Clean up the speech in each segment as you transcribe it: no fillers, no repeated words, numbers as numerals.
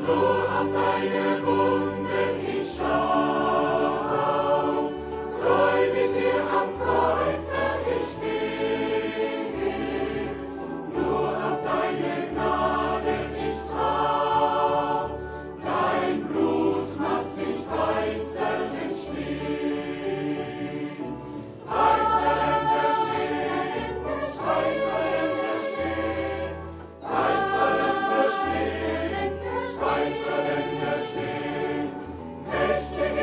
Nur auf deine Wunden ich schau, gläubig dir am Kreuze ich stehe, nur auf deine Gnade ich trau, dein Blut macht mich weißer denn Schnee. Weißer denn der Schnee, weißer denn der Schnee, weißer denn der Schnee, weißer denn der Schnee, mächtig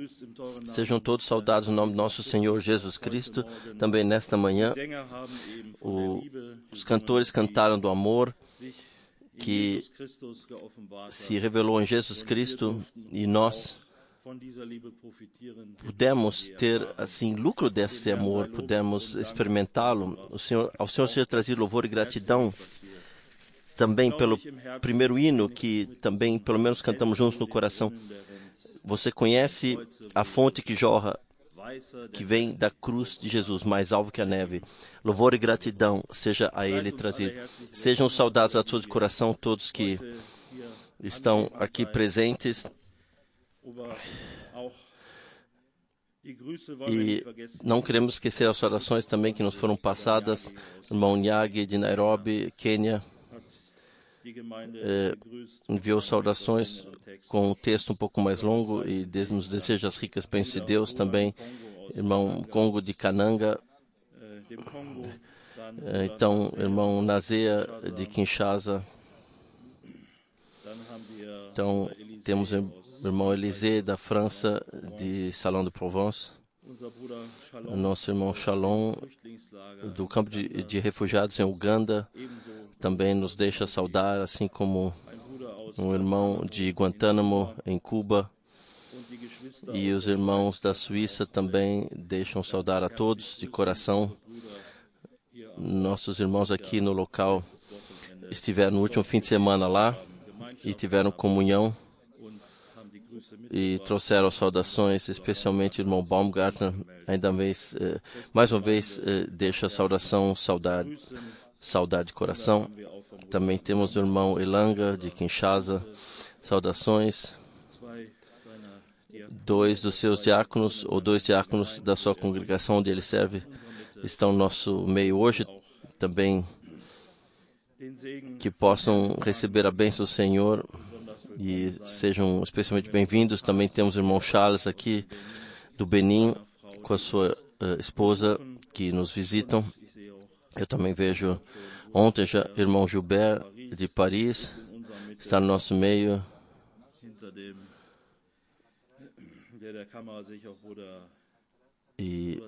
Sejam todos saudados no nome do nosso Senhor Jesus Cristo. Também nesta manhã, os cantores cantaram do amor que se revelou em Jesus Cristo, e nós pudemos ter, assim, lucro desse amor, pudemos experimentá-lo. Ao Senhor seja trazido louvor e gratidão, também pelo primeiro hino que também, pelo menos, cantamos juntos no coração. Você conhece a fonte que jorra, que vem da cruz de Jesus, mais alvo que a neve. Louvor e gratidão seja a Ele trazido. Sejam saudados a todos de coração, todos que estão aqui presentes. E não queremos esquecer as orações também que nos foram passadas. O irmão Nyagi de Nairobi, Quênia, enviou saudações com um texto um pouco mais longo e nos deseja as ricas bênçãos de Deus. Também irmão Congo de Kananga, então irmão Nazea de Kinshasa, então temos o irmão Elisée da França, de Salão de Provence, o nosso irmão Shalom do campo de refugiados em Uganda também nos deixa saudar, assim como um irmão de Guantánamo em Cuba, e os irmãos da Suíça também deixam saudar a todos de coração. Nossos irmãos aqui no local estiveram no último fim de semana lá e tiveram comunhão e trouxeram saudações, especialmente o irmão Baumgartner. Ainda mais uma vez deixa a saudação, saudade de coração. Também temos o irmão Elanga de Kinshasa, saudações. Dois dos seus diáconos, ou dois diáconos da sua congregação onde ele serve, estão no nosso meio hoje. Também que possam receber a bênção do Senhor e sejam especialmente bem-vindos. Também temos o irmão Charles aqui do Benin com a sua esposa que nos visitam. Eu também vejo ontem já o irmão Gilbert de Paris está no nosso meio. E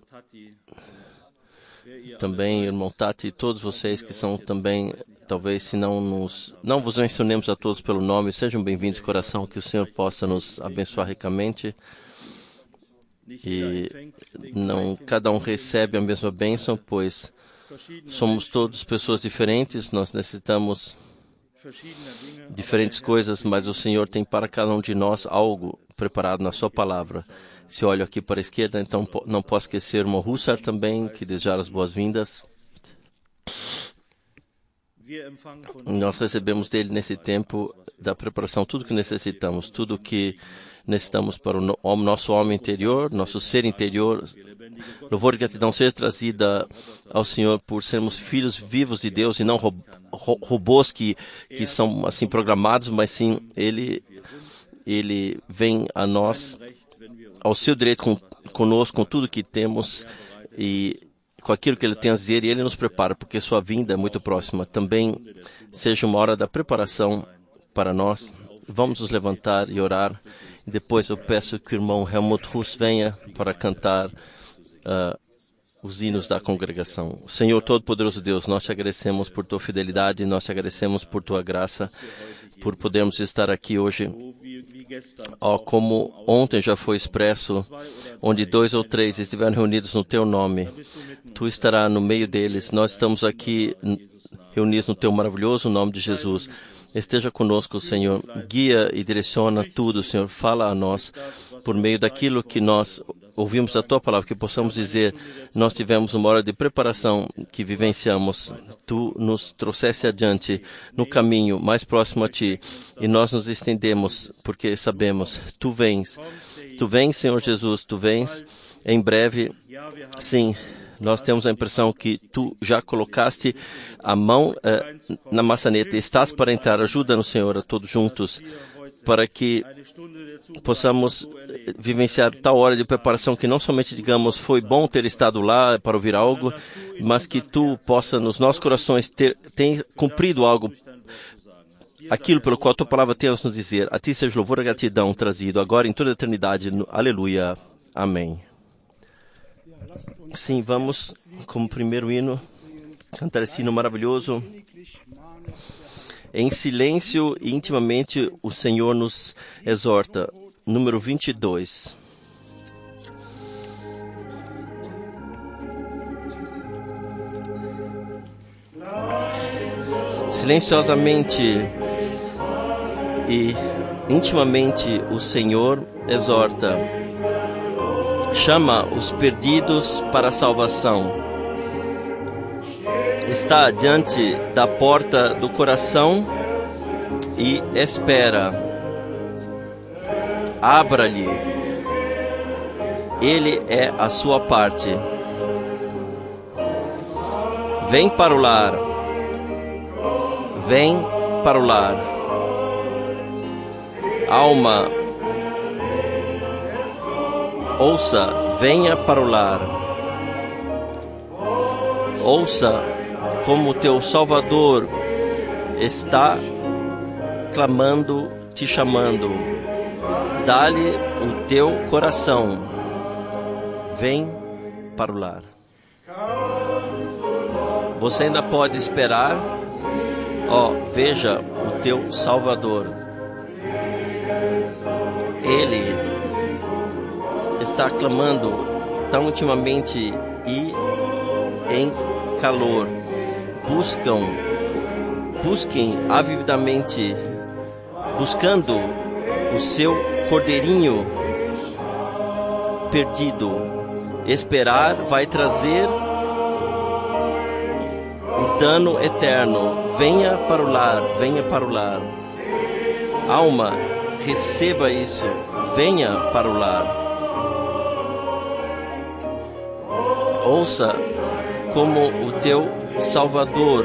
também, irmão Tati, todos vocês que são também, talvez se não vos mencionemos a todos pelo nome, sejam bem-vindos de coração, que o Senhor possa nos abençoar ricamente. E não cada um recebe a mesma bênção, pois somos todos pessoas diferentes, nós necessitamos diferentes coisas, mas o Senhor tem para cada um de nós algo preparado na sua palavra. Se olho aqui para a esquerda, então não posso esquecer o irmão Hussar também, que desejar as boas-vindas. Nós recebemos dele nesse tempo da preparação tudo que necessitamos, tudo que necessitamos para o nosso homem interior, nosso ser interior. Louvor e gratidão seja trazida ao Senhor por sermos filhos vivos de Deus e não robôs que são assim programados, mas sim Ele vem a nós, ao seu direito conosco, com tudo que temos e com aquilo que Ele tem a dizer, e Ele nos prepara, porque sua vinda é muito próxima. Também seja uma hora da preparação para nós. Vamos nos levantar e orar. E depois eu peço que o irmão Helmut Russ venha para cantar os hinos da congregação. Senhor Todo-Poderoso Deus, nós te agradecemos por tua fidelidade, nós te agradecemos por tua graça, por podermos estar aqui hoje. Como ontem já foi expresso, onde 2 ou 3 estiverem reunidos no teu nome, tu estarás no meio deles. Nós estamos aqui reunidos no teu maravilhoso nome de Jesus. Esteja conosco, Senhor. Guia e direciona tudo, Senhor. Fala a nós por meio daquilo que nós ouvimos da tua palavra, que possamos dizer, nós tivemos uma hora de preparação que vivenciamos. Tu nos trouxeste adiante no caminho mais próximo a ti e nós nos estendemos porque sabemos, tu vens, Senhor Jesus, tu vens em breve. Sim, nós temos a impressão que tu já colocaste a mão na maçaneta. Estás para entrar. Ajuda-nos, Senhor, a todos juntos, para que possamos vivenciar tal hora de preparação que não somente digamos, foi bom ter estado lá para ouvir algo, mas que tu possa nos nossos corações ter cumprido algo aquilo pelo qual a tua palavra tem a nos dizer. A ti seja louvor e gratidão trazido agora em toda a eternidade. Aleluia. Amém. Sim, vamos, como primeiro hino, cantar esse hino maravilhoso. Em silêncio e intimamente o Senhor nos exorta. Número 22. Silenciosamente e intimamente o Senhor exorta. Chama os perdidos para a salvação. Está diante da porta do coração e espera. Abra-lhe. Ele é a sua parte. Vem para o lar. Vem para o lar. Alma, ouça, venha para o lar. Ouça como teu Salvador está clamando, te chamando. Dá-lhe o teu coração. Vem para o lar. Você ainda pode esperar. Veja o teu Salvador. Ele está clamando tão intimamente e em calor. Busquem avidamente, buscando o seu cordeirinho perdido. Esperar vai trazer o dano eterno. Venha para o lar, venha para o lar. Alma, receba isso. Venha para o lar. Ouça como o teu Salvador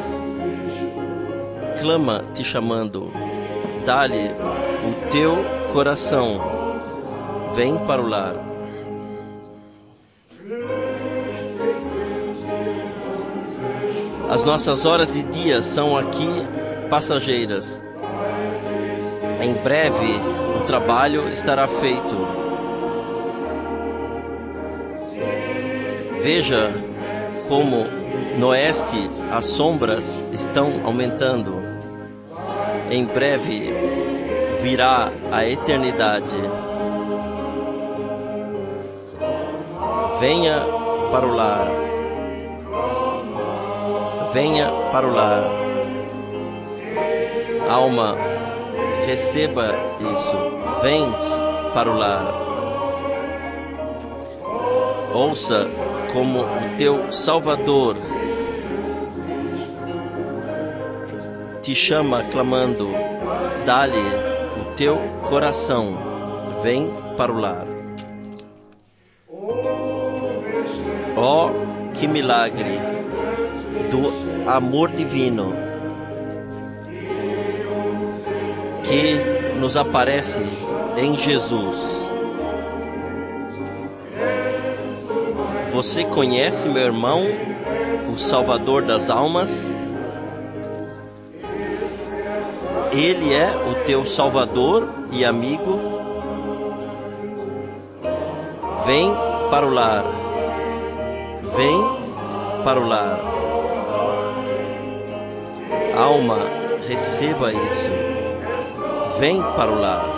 clama te chamando. Dá-lhe o teu coração. Vem para o lar. As nossas horas e dias são aqui passageiras. Em breve o trabalho estará feito. Veja como no oeste as sombras estão aumentando. Em breve virá a eternidade. Venha para o lar. Venha para o lar. Alma, receba isso. Vem para o lar. Ouça como o teu Salvador te chama clamando. Dá-lhe o teu coração. Vem para o lar. Que milagre do amor divino que nos aparece em Jesus. Você conhece, meu irmão, o Salvador das almas? Ele é o teu Salvador e amigo. Vem para o lar. Vem para o lar. Alma, receba isso. Vem para o lar.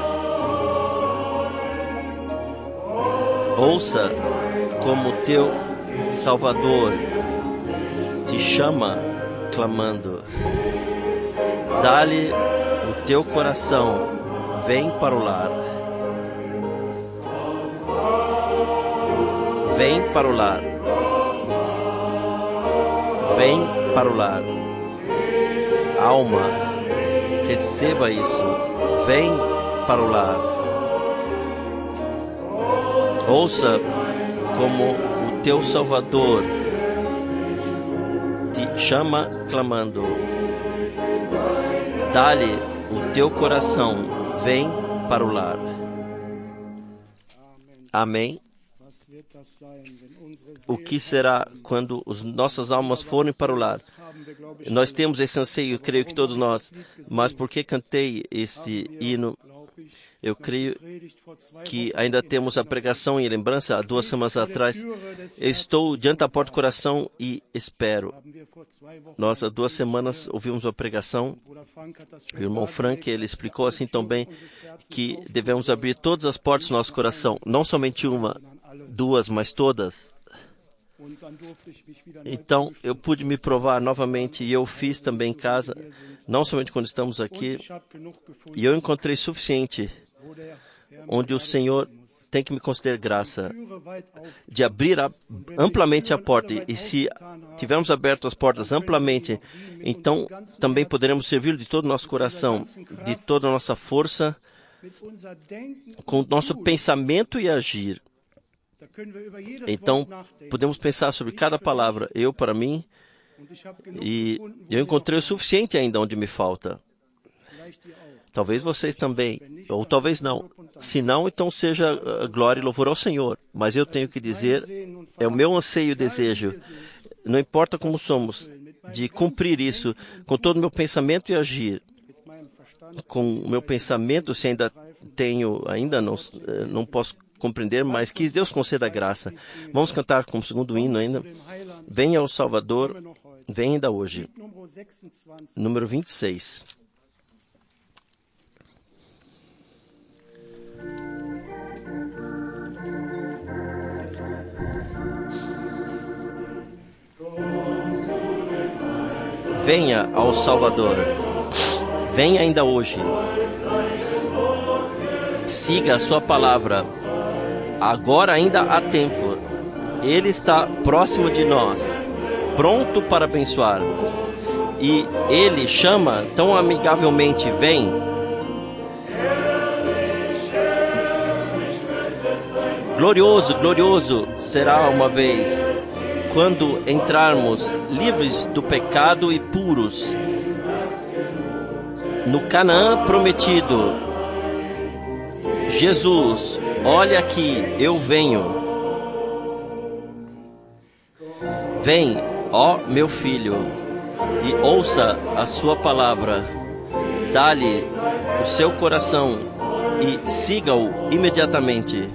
Ouça como teu Salvador te chama clamando. Dá-lhe o teu coração. Vem para o lar. Vem para o lar. Vem para o lar. Alma, receba isso. Vem para o lar. Ouça como o teu Salvador te chama clamando. Dá-lhe o teu coração. Vem para o lar. Amém. o que será quando as nossas almas forem para o lar. Nós temos esse anseio, creio que todos nós, mas por que cantei esse hino? Eu creio que ainda temos a pregação em lembrança, há 2 semanas atrás. Eu estou diante da porta do coração e espero. Nós, há 2 semanas, ouvimos uma pregação. O irmão Frank, ele explicou assim tão bem que devemos abrir todas as portas do nosso coração. Não somente uma, 2, mas todas. Então, eu pude me provar novamente e eu fiz também em casa, não somente quando estamos aqui. E eu encontrei suficiente onde o Senhor tem que me conceder graça de abrir amplamente a porta. E se tivermos aberto as portas amplamente, então também poderemos servir de todo o nosso coração, de toda a nossa força, com o nosso pensamento e agir. Então, podemos pensar sobre cada palavra, eu para mim, e eu encontrei o suficiente ainda onde me falta. Talvez vocês também, ou talvez não. Se não, então seja glória e louvor ao Senhor. Mas eu tenho que dizer, é o meu anseio e desejo, não importa como somos, de cumprir isso com todo o meu pensamento e agir. Com o meu pensamento, se ainda não posso compreender, mas que Deus conceda a graça. Vamos cantar como segundo hino ainda. Venha ao Salvador, venha ainda hoje. Número 26. Venha ao Salvador. Venha ainda hoje. Siga a sua palavra. Agora ainda há tempo. Ele está próximo de nós, pronto para abençoar. E Ele chama tão amigavelmente, vem. Glorioso, glorioso será uma vez, quando entrarmos livres do pecado e puros, no Canaã prometido. Jesus, olha aqui, eu venho. Vem, ó meu filho, e ouça a sua palavra. Dá-lhe o seu coração e siga-o imediatamente.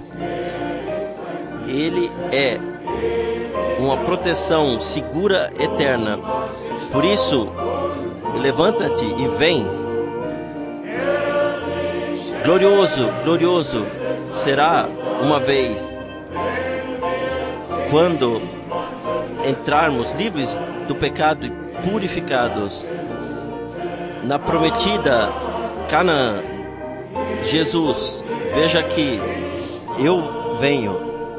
Ele é uma proteção segura eterna. Por isso, levanta-te e vem. Glorioso, glorioso será uma vez, quando entrarmos livres do pecado e purificados, na prometida Canaã. Jesus, veja aqui, eu venho.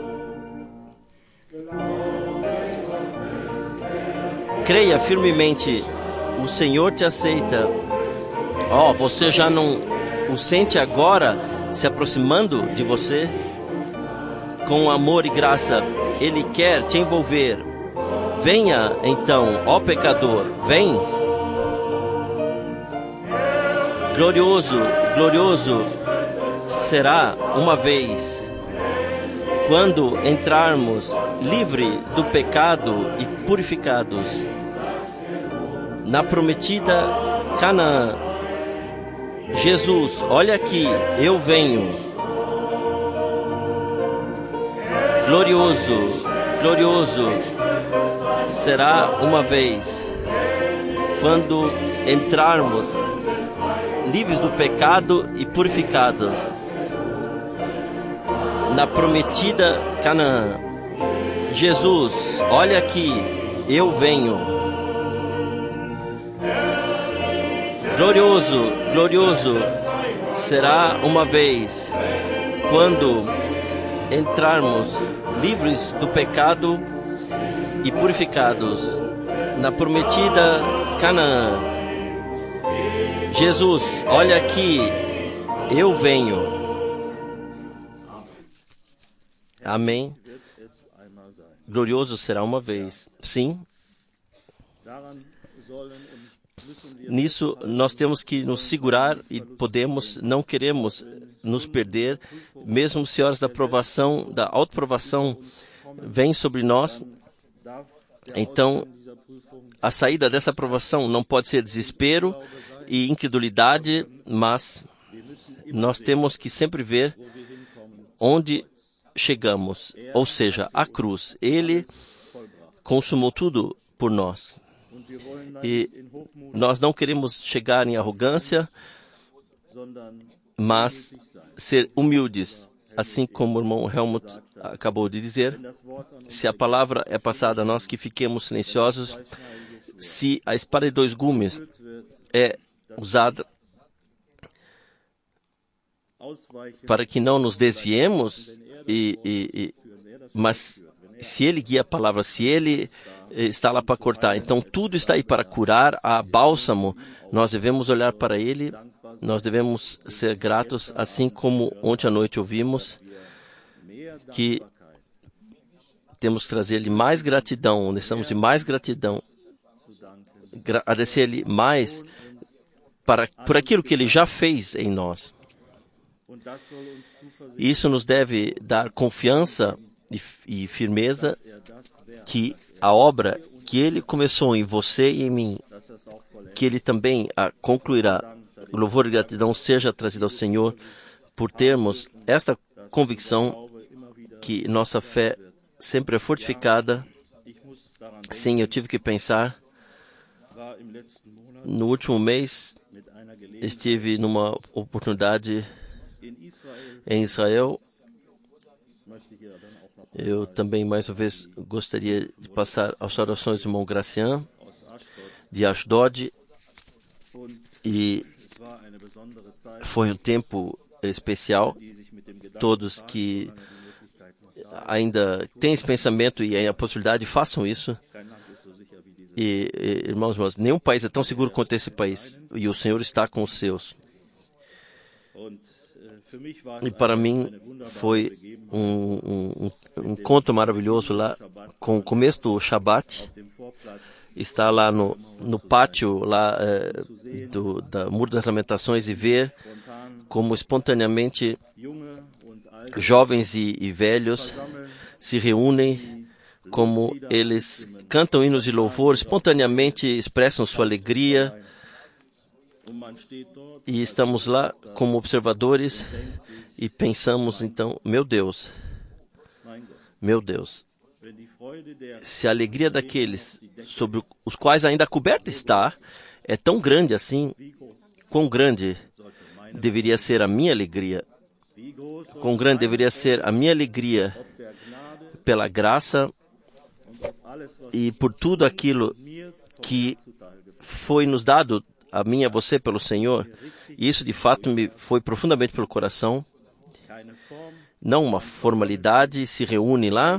Creia firmemente, o Senhor te aceita. Você já não o sente agora se aproximando de você? Com amor e graça, Ele quer te envolver. Venha então, ó pecador, vem. Glorioso, glorioso será uma vez, quando entrarmos livre do pecado e purificados, na prometida Canaã. Jesus, olha aqui, eu venho. Glorioso, glorioso será uma vez, quando entrarmos livres do pecado e purificados, na prometida Canaã. Jesus, olha aqui, eu venho. Glorioso, glorioso será uma vez, quando entrarmos livres do pecado e purificados, na prometida Canaã. Jesus, olha aqui, eu venho. Amém. Glorioso será uma vez. Sim. Nisso nós temos que nos segurar e não queremos nos perder, mesmo se horas da provação, da autoprovação vem sobre nós, então a saída dessa provação não pode ser desespero e incredulidade, mas nós temos que sempre ver onde chegamos, ou seja, a cruz. Ele consumou tudo por nós. E nós não queremos chegar em arrogância, mas ser humildes, assim como o irmão Helmut acabou de dizer. Se a palavra é passada a nós, que fiquemos silenciosos. Se a espada de dois gumes é usada para que não nos desviemos, mas se ele guia a palavra, se ele está lá para cortar, então tudo está aí para curar, há bálsamo, nós devemos olhar para ele, nós devemos ser gratos, assim como ontem à noite ouvimos, que temos que trazer-lhe mais gratidão, necessitamos de mais gratidão, agradecer-lhe mais por aquilo que ele já fez em nós. Isso nos deve dar confiança e firmeza que a obra que ele começou em você e em mim, que ele também a concluirá. O louvor e gratidão seja trazido ao Senhor por termos esta convicção que nossa fé sempre é fortificada. Sim, eu tive que pensar. No último mês, estive numa oportunidade em Israel. Eu também, mais uma vez, gostaria de passar as orações do irmão Gracian, de Ashdod, e foi um tempo especial. Todos que ainda têm esse pensamento e a possibilidade, façam isso. E, irmãos, nenhum país é tão seguro quanto esse país, e o Senhor está com os seus. E para mim foi um encontro maravilhoso lá, com o começo do Shabat, estar lá no pátio lá, da Muro das Lamentações e ver como espontaneamente jovens e velhos se reúnem, como eles cantam hinos de louvor, espontaneamente expressam sua alegria. E estamos lá como observadores e pensamos, então, meu Deus, se a alegria daqueles sobre os quais ainda a coberta está é tão grande assim, quão grande deveria ser a minha alegria? Quão grande deveria ser a minha alegria pela graça e por tudo aquilo que foi nos dado a mim e a você pelo Senhor. E isso de fato me foi profundamente pelo coração. Não uma formalidade, se reúne lá,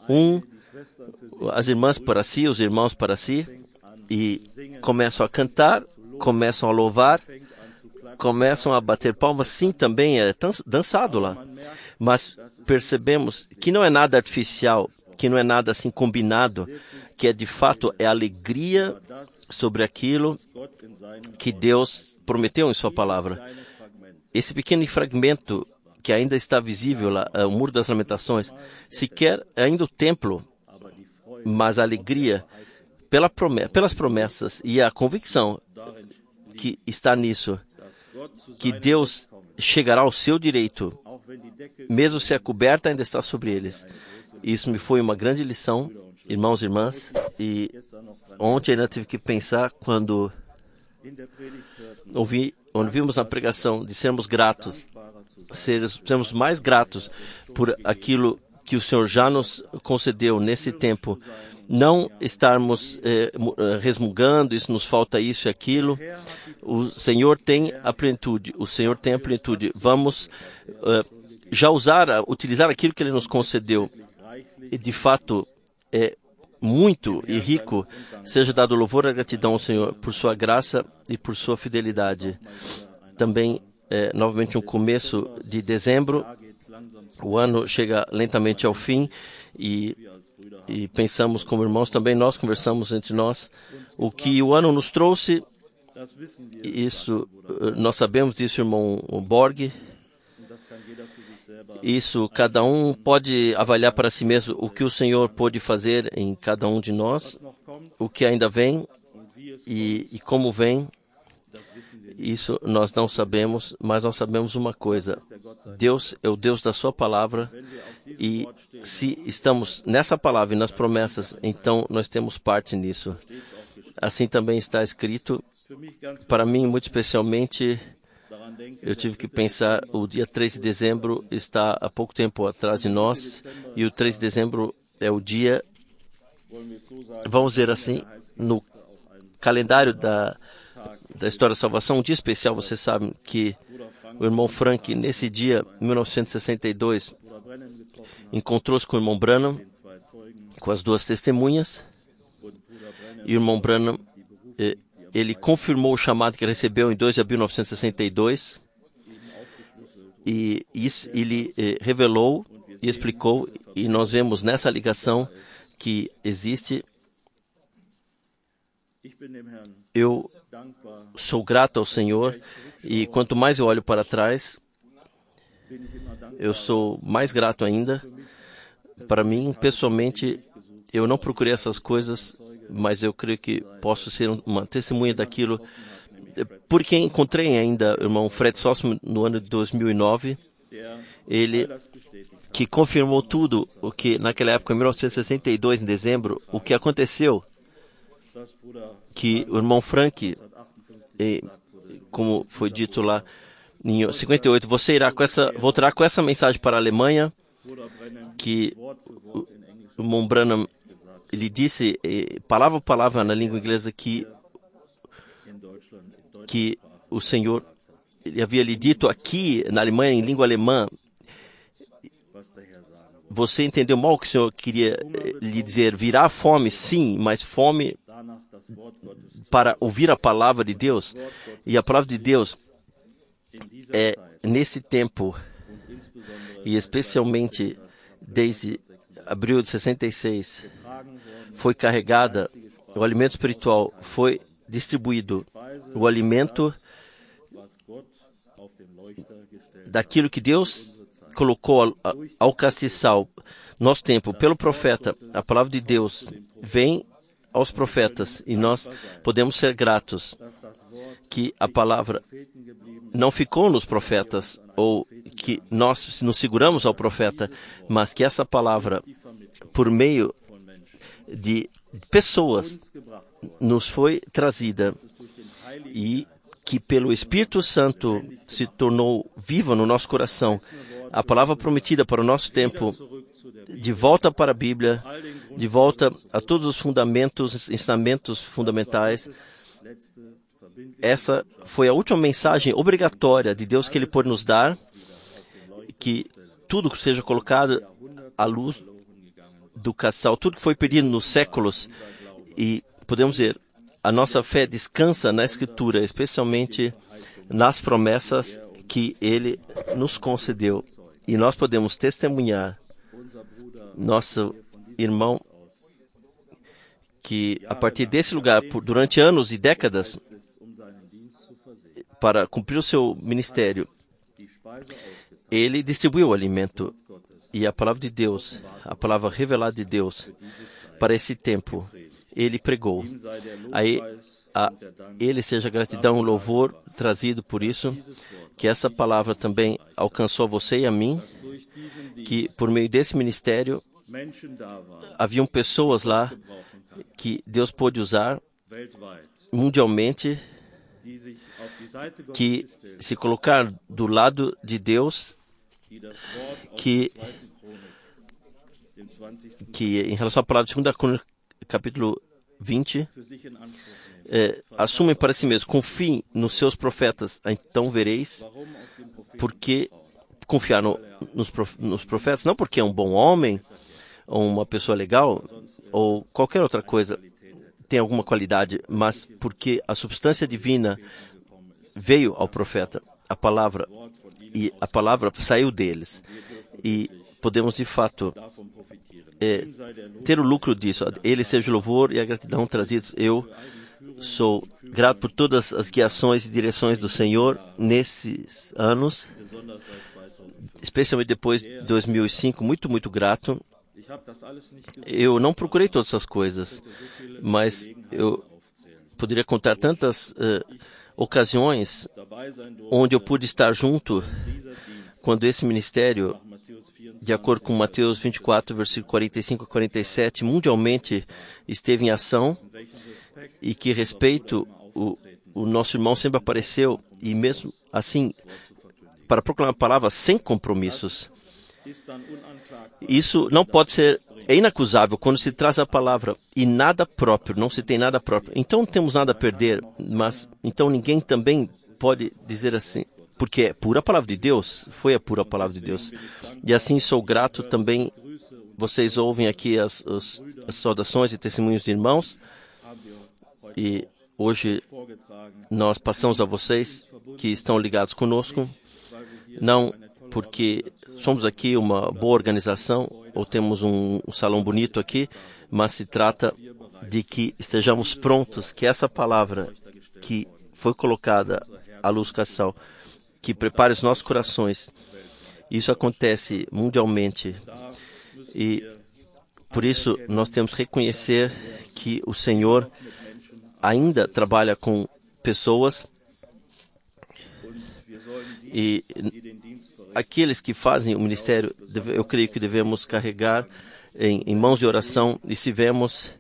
as irmãs para si, os irmãos para si, e começam a cantar, começam a louvar, começam a bater palmas. Sim, também é dançado lá. Mas percebemos que não é nada artificial, que não é nada assim combinado, que é de fato é alegria sobre aquilo que Deus prometeu em sua palavra. Esse pequeno fragmento que ainda está visível lá, o Muro das Lamentações, sequer ainda o templo, mas a alegria pelas promessas e a convicção que está nisso, que Deus chegará ao seu direito, mesmo se a coberta ainda está sobre eles. Isso me foi uma grande lição, irmãos e irmãs, e ontem ainda tive que pensar quando ouvimos na pregação de sermos gratos, sermos mais gratos por aquilo que o Senhor já nos concedeu nesse tempo. Não estarmos resmungando, isso nos falta isso e aquilo. O Senhor tem a plenitude, o Senhor tem a plenitude. Vamos já utilizar aquilo que Ele nos concedeu. E de fato é muito e rico. Seja dado louvor e gratidão ao Senhor por sua graça e por sua fidelidade. Também, novamente, um começo de dezembro. O ano chega lentamente ao fim e pensamos como irmãos, também nós conversamos entre nós o que o ano nos trouxe. Isso, nós sabemos disso, irmão Borg, Isso, cada um pode avaliar para si mesmo o que o Senhor pôde fazer em cada um de nós, o que ainda vem e como vem. Isso nós não sabemos, mas nós sabemos uma coisa. Deus é o Deus da sua palavra e se estamos nessa palavra e nas promessas, então nós temos parte nisso. Assim também está escrito. Para mim, muito especialmente, eu tive que pensar, o dia 3 de dezembro está há pouco tempo atrás de nós e o 3 de dezembro é o dia, vamos dizer assim, no calendário da história da salvação, um dia especial. Você sabe que o irmão Frank, nesse dia, 1962, encontrou-se com o irmão Branham, com as duas testemunhas, e o irmão Branham, ele confirmou o chamado que ele recebeu em 2 de abril de 1962, e isso ele revelou e explicou, e nós vemos nessa ligação que existe. Eu sou grato ao Senhor e quanto mais eu olho para trás, eu sou mais grato ainda. Para mim, pessoalmente, eu não procurei essas coisas, mas eu creio que posso ser uma testemunha daquilo. Porque encontrei ainda o irmão Fred Sossman no ano de 2009, ele que confirmou tudo o que naquela época, em 1962, em dezembro, o que aconteceu, que o irmão Frank, como foi dito lá em 58, voltará com essa mensagem para a Alemanha, que o irmão Branham, ele disse, palavra por palavra na língua inglesa, que o Senhor, ele havia lhe dito aqui na Alemanha, em língua alemã, você entendeu mal o que o Senhor queria lhe dizer, virá fome, sim, mas fome para ouvir a palavra de Deus. E a palavra de Deus é nesse tempo, e especialmente desde abril de 66, foi carregada, o alimento espiritual foi distribuído, o alimento daquilo que Deus colocou ao castiçal. Nosso tempo, pelo profeta, a palavra de Deus vem aos profetas e nós podemos ser gratos que a palavra não ficou nos profetas ou que nós nos seguramos ao profeta, mas que essa palavra, por meio de pessoas, nos foi trazida e que pelo Espírito Santo se tornou viva no nosso coração. A palavra prometida para o nosso tempo, de volta para a Bíblia, de volta a todos os fundamentos, ensinamentos fundamentais. Essa foi a última mensagem obrigatória de Deus que Ele pôde nos dar, que tudo seja colocado à luz do castiçal, tudo que foi perdido nos séculos, e podemos dizer, a nossa fé descansa na Escritura, especialmente nas promessas que Ele nos concedeu, e nós podemos testemunhar nosso irmão que a partir desse lugar, durante anos e décadas, para cumprir o seu ministério, ele distribuiu o alimento e a palavra de Deus, a palavra revelada de Deus, para esse tempo, ele pregou. Aí, a ele seja gratidão e louvor trazido por isso, que essa palavra também alcançou a você e a mim, que por meio desse ministério, haviam pessoas lá que Deus pôde usar mundialmente, que se colocar do lado de Deus, que em relação à palavra de 2 Crônicas, capítulo 20, assumem para si mesmos, confiem nos seus profetas, então vereis, porque confiar nos profetas, não porque é um bom homem, ou uma pessoa legal, ou qualquer outra coisa, tem alguma qualidade, mas porque a substância divina veio ao profeta, a palavra, e a palavra saiu deles. E podemos, de fato, ter o lucro disso. Ele seja o louvor e a gratidão trazidos. Eu sou grato por todas as guiações e direções do Senhor nesses anos, especialmente depois de 2005, muito grato. Eu não procurei todas essas coisas, mas eu poderia contar tantas ocasiões onde eu pude estar junto quando esse ministério, de acordo com Mateus 24, versículo 45 a 47, mundialmente esteve em ação, e que respeito o nosso irmão sempre apareceu, e mesmo assim, para proclamar a palavra sem compromissos. Isso não pode ser, é inacusável quando se traz a palavra e nada próprio, não se tem nada próprio. Então não temos nada a perder, mas então ninguém também pode dizer assim, porque é pura palavra de Deus, foi a pura palavra de Deus. E assim sou grato também, vocês ouvem aqui as saudações e testemunhos de irmãos, e hoje nós passamos a vocês que estão ligados conosco, não porque somos aqui uma boa organização ou temos um salão bonito aqui, mas se trata de que estejamos prontos, que essa palavra que foi colocada à luz caçal, que prepare os nossos corações. Isso acontece mundialmente e por isso nós temos que reconhecer que o Senhor ainda trabalha com pessoas e aqueles que fazem o ministério, eu creio que devemos carregar em mãos de oração, e se vemos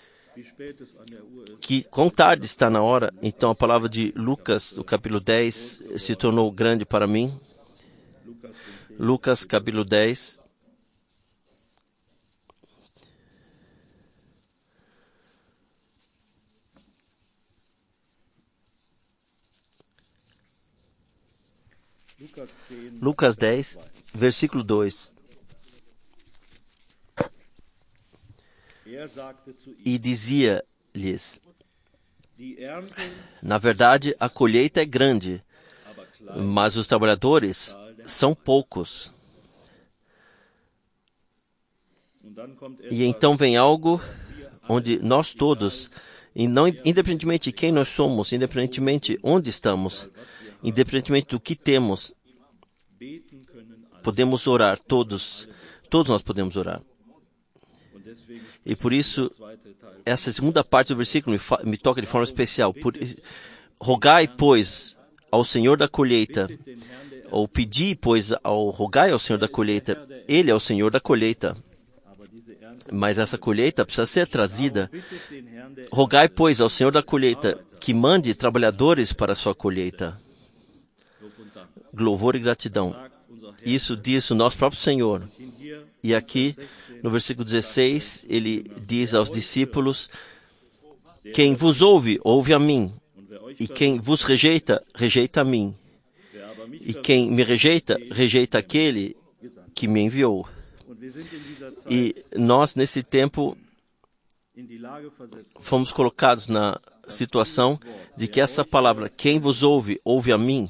que quão tarde está na hora, então a palavra de Lucas, o capítulo 10, se tornou grande para mim. Lucas, capítulo 10. Lucas 10, versículo 2. E dizia-lhes: na verdade, a colheita é grande, mas os trabalhadores são poucos. E então vem algo onde nós todos, independentemente de quem nós somos, independentemente onde estamos, independentemente do que temos, podemos orar, todos nós podemos orar. E por isso, essa segunda parte do versículo me toca de forma especial. Rogai, pois, ao Senhor da colheita, ou pedi, pois, rogai ao Senhor da colheita. Ele é o Senhor da colheita. Mas essa colheita precisa ser trazida. Rogai, pois, ao Senhor da colheita, que mande trabalhadores para a sua colheita. Louvor e gratidão. Isso diz o nosso próprio Senhor. E aqui, no versículo 16, ele diz aos discípulos: quem vos ouve, ouve a mim. E quem vos rejeita, rejeita a mim. E quem me rejeita, rejeita aquele que me enviou. E nós, nesse tempo, fomos colocados na situação de que essa palavra, quem vos ouve, ouve a mim,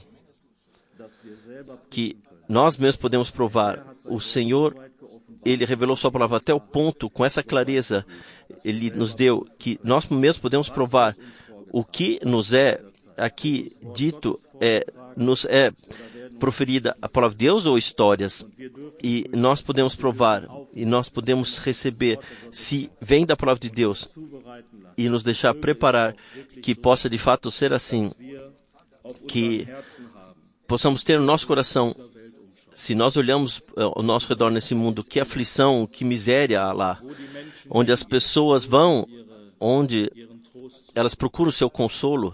que nós mesmos podemos provar. O Senhor, Ele revelou sua palavra até o ponto, com essa clareza, Ele nos deu, que nós mesmos podemos provar o que nos é aqui dito, nos é proferida a palavra de Deus ou histórias. E nós podemos provar, e nós podemos receber, se vem da palavra de Deus, e nos deixar preparar que possa de fato ser assim, que possamos ter no nosso coração, se nós olhamos ao nosso redor nesse mundo, que aflição, que miséria há lá, onde as pessoas vão, onde elas procuram o seu consolo.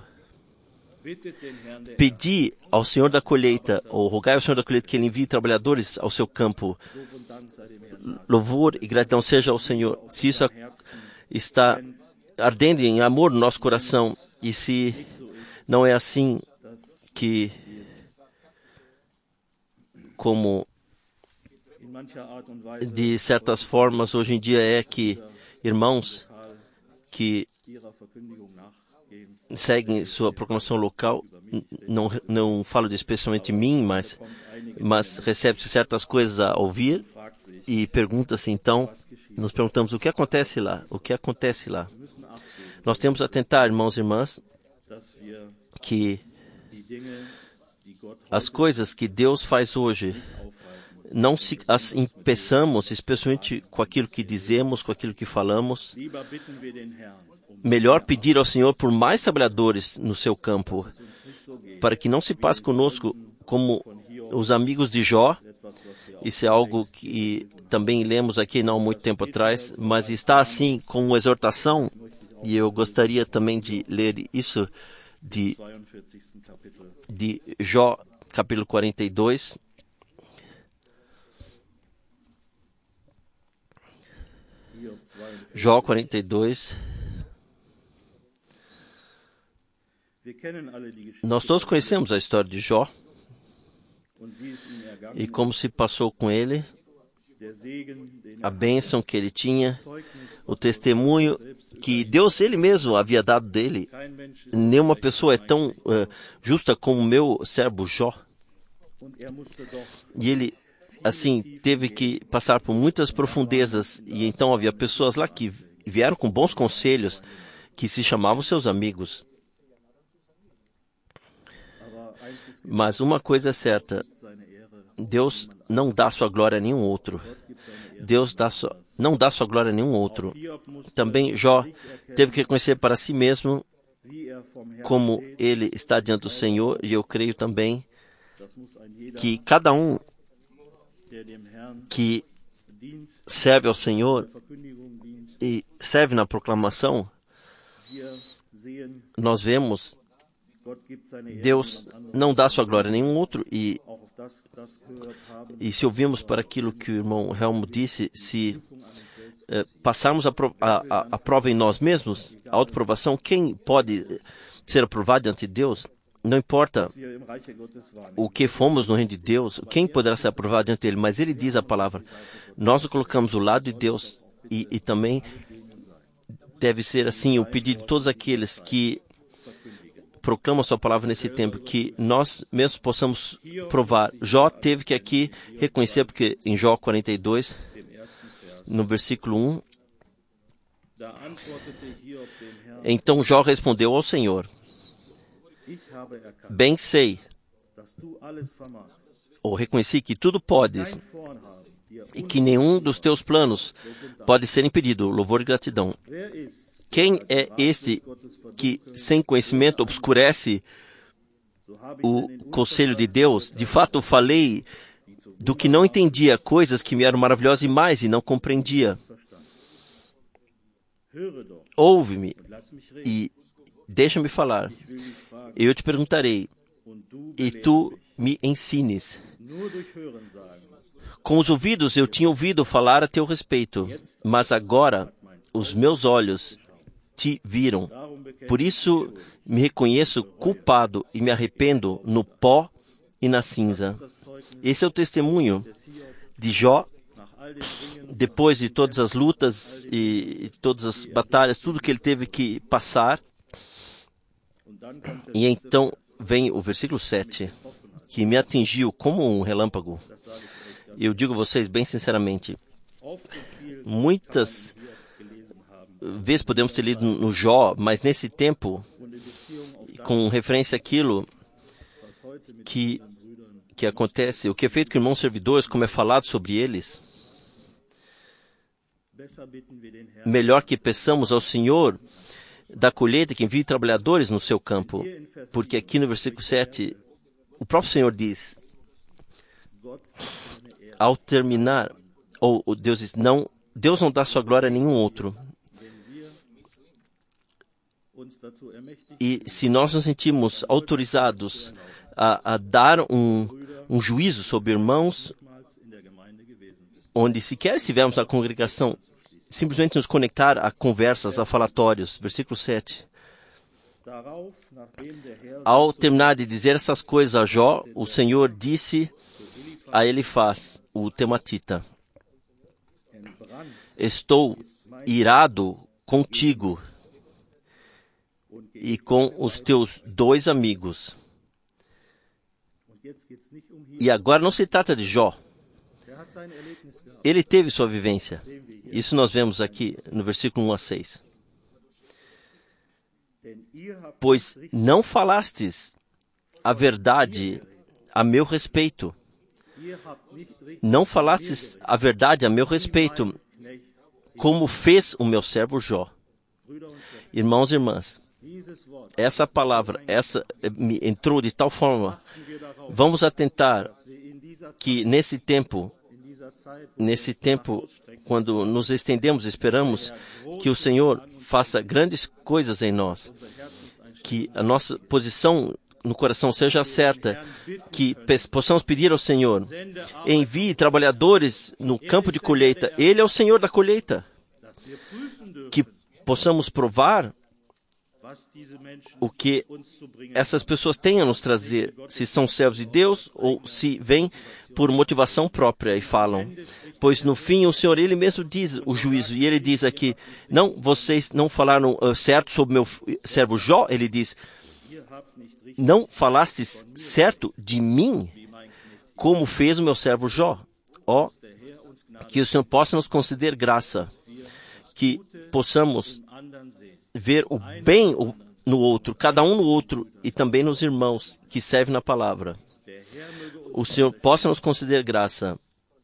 Pedi ao Senhor da colheita, ou rogai ao Senhor da colheita, que Ele envie trabalhadores ao seu campo. Louvor e gratidão seja ao Senhor. Se isso está ardendo em amor no nosso coração, e se não é assim que, como de certas formas hoje em dia é que irmãos que seguem sua proclamação local, não falo de especialmente mim, mas recebe-se certas coisas a ouvir e pergunta-se então, nos perguntamos o que acontece lá, Nós temos a tentar, irmãos e irmãs, que as coisas que Deus faz hoje não se as impeçamos, especialmente com aquilo que dizemos, com aquilo que falamos. Melhor pedir ao Senhor por mais trabalhadores no seu campo, para que não se passe conosco como os amigos de Jó. Isso é algo que também lemos aqui não há muito tempo atrás, mas está assim com uma exortação, e eu gostaria também de ler isso de Jó, capítulo 42. Jó 42. Nós todos conhecemos a história de Jó e como se passou com ele, a bênção que ele tinha, o testemunho que Deus ele mesmo havia dado dele. Nenhuma pessoa é tão justa como o meu servo Jó. E ele, assim, teve que passar por muitas profundezas. E então havia pessoas lá que vieram com bons conselhos, que se chamavam seus amigos. Mas uma coisa é certa, Deus não dá sua glória a nenhum outro. Deus não dá sua glória a nenhum outro. Também Jó teve que reconhecer para si mesmo como ele está diante do Senhor, e eu creio também que cada um que serve ao Senhor e serve na proclamação, nós vemos Deus não dá sua glória a nenhum outro, e se ouvimos para aquilo que o irmão Helmo disse, se passarmos a prova em nós mesmos, a autoprovação, quem pode ser aprovado diante de Deus? Não importa o que fomos no reino de Deus, quem poderá ser aprovado diante dele? Mas ele diz a palavra, nós o colocamos do lado de Deus, e também deve ser assim o pedido de todos aqueles que proclama sua palavra nesse tempo, que nós mesmos possamos provar. Jó teve que aqui reconhecer, porque em Jó 42, no versículo 1, então Jó respondeu ao Senhor, bem sei, ou reconheci que tudo podes, e que nenhum dos teus planos pode ser impedido. Louvor e gratidão. Quem é esse que, sem conhecimento, obscurece o conselho de Deus? De fato, falei do que não entendia, coisas que me eram maravilhosas demais e não compreendia. Ouve-me e deixa-me falar. Eu te perguntarei, e tu me ensines. Com os ouvidos eu tinha ouvido falar a teu respeito, mas agora os meus olhos te viram. Por isso me reconheço culpado e me arrependo no pó e na cinza. Esse é o testemunho de Jó, depois de todas as lutas e todas as batalhas, tudo que ele teve que passar. E então vem o versículo 7, que me atingiu como um relâmpago. Eu digo a vocês bem sinceramente, muitas vezes podemos ter lido no Jó, mas nesse tempo, com referência àquilo que acontece, o que é feito com irmãos servidores, como é falado sobre eles, melhor que peçamos ao Senhor da colheita que envie trabalhadores no seu campo, porque aqui no versículo 7, o próprio Senhor diz, ao terminar, ou Deus diz, não, Deus não dá sua glória a nenhum outro. E se nós nos sentimos autorizados a dar um juízo sobre irmãos, onde sequer estivermos na congregação, simplesmente nos conectar a conversas, a falatórios. Versículo 7. Ao terminar de dizer essas coisas a Jó, o Senhor disse a Elifaz, o tematita, estou irado contigo e com os teus dois amigos. E agora não se trata de Jó. Ele teve sua vivência. Isso nós vemos aqui no versículo 1 a 6. Pois não falastes a verdade a meu respeito, não falastes a verdade a meu respeito, como fez o meu servo Jó. Irmãos e irmãs, essa palavra, me entrou de tal forma. Vamos atentar que nesse tempo, quando nos estendemos, esperamos que o Senhor faça grandes coisas em nós, que a nossa posição no coração seja certa, que possamos pedir ao Senhor, envie trabalhadores no campo de colheita. Ele é o Senhor da colheita. Que possamos provar o que essas pessoas têm a nos trazer, se são servos de Deus ou se vêm por motivação própria e falam. Pois no fim o Senhor, Ele mesmo diz o juízo, e Ele diz aqui, não, vocês não falaram certo sobre meu servo Jó, Ele diz, não falastes certo de mim, como fez o meu servo Jó. Ó, que o Senhor possa nos conceder graça, que possamos ver o bem no outro, cada um no outro, e também nos irmãos que servem na palavra. O Senhor possa nos conceder graça,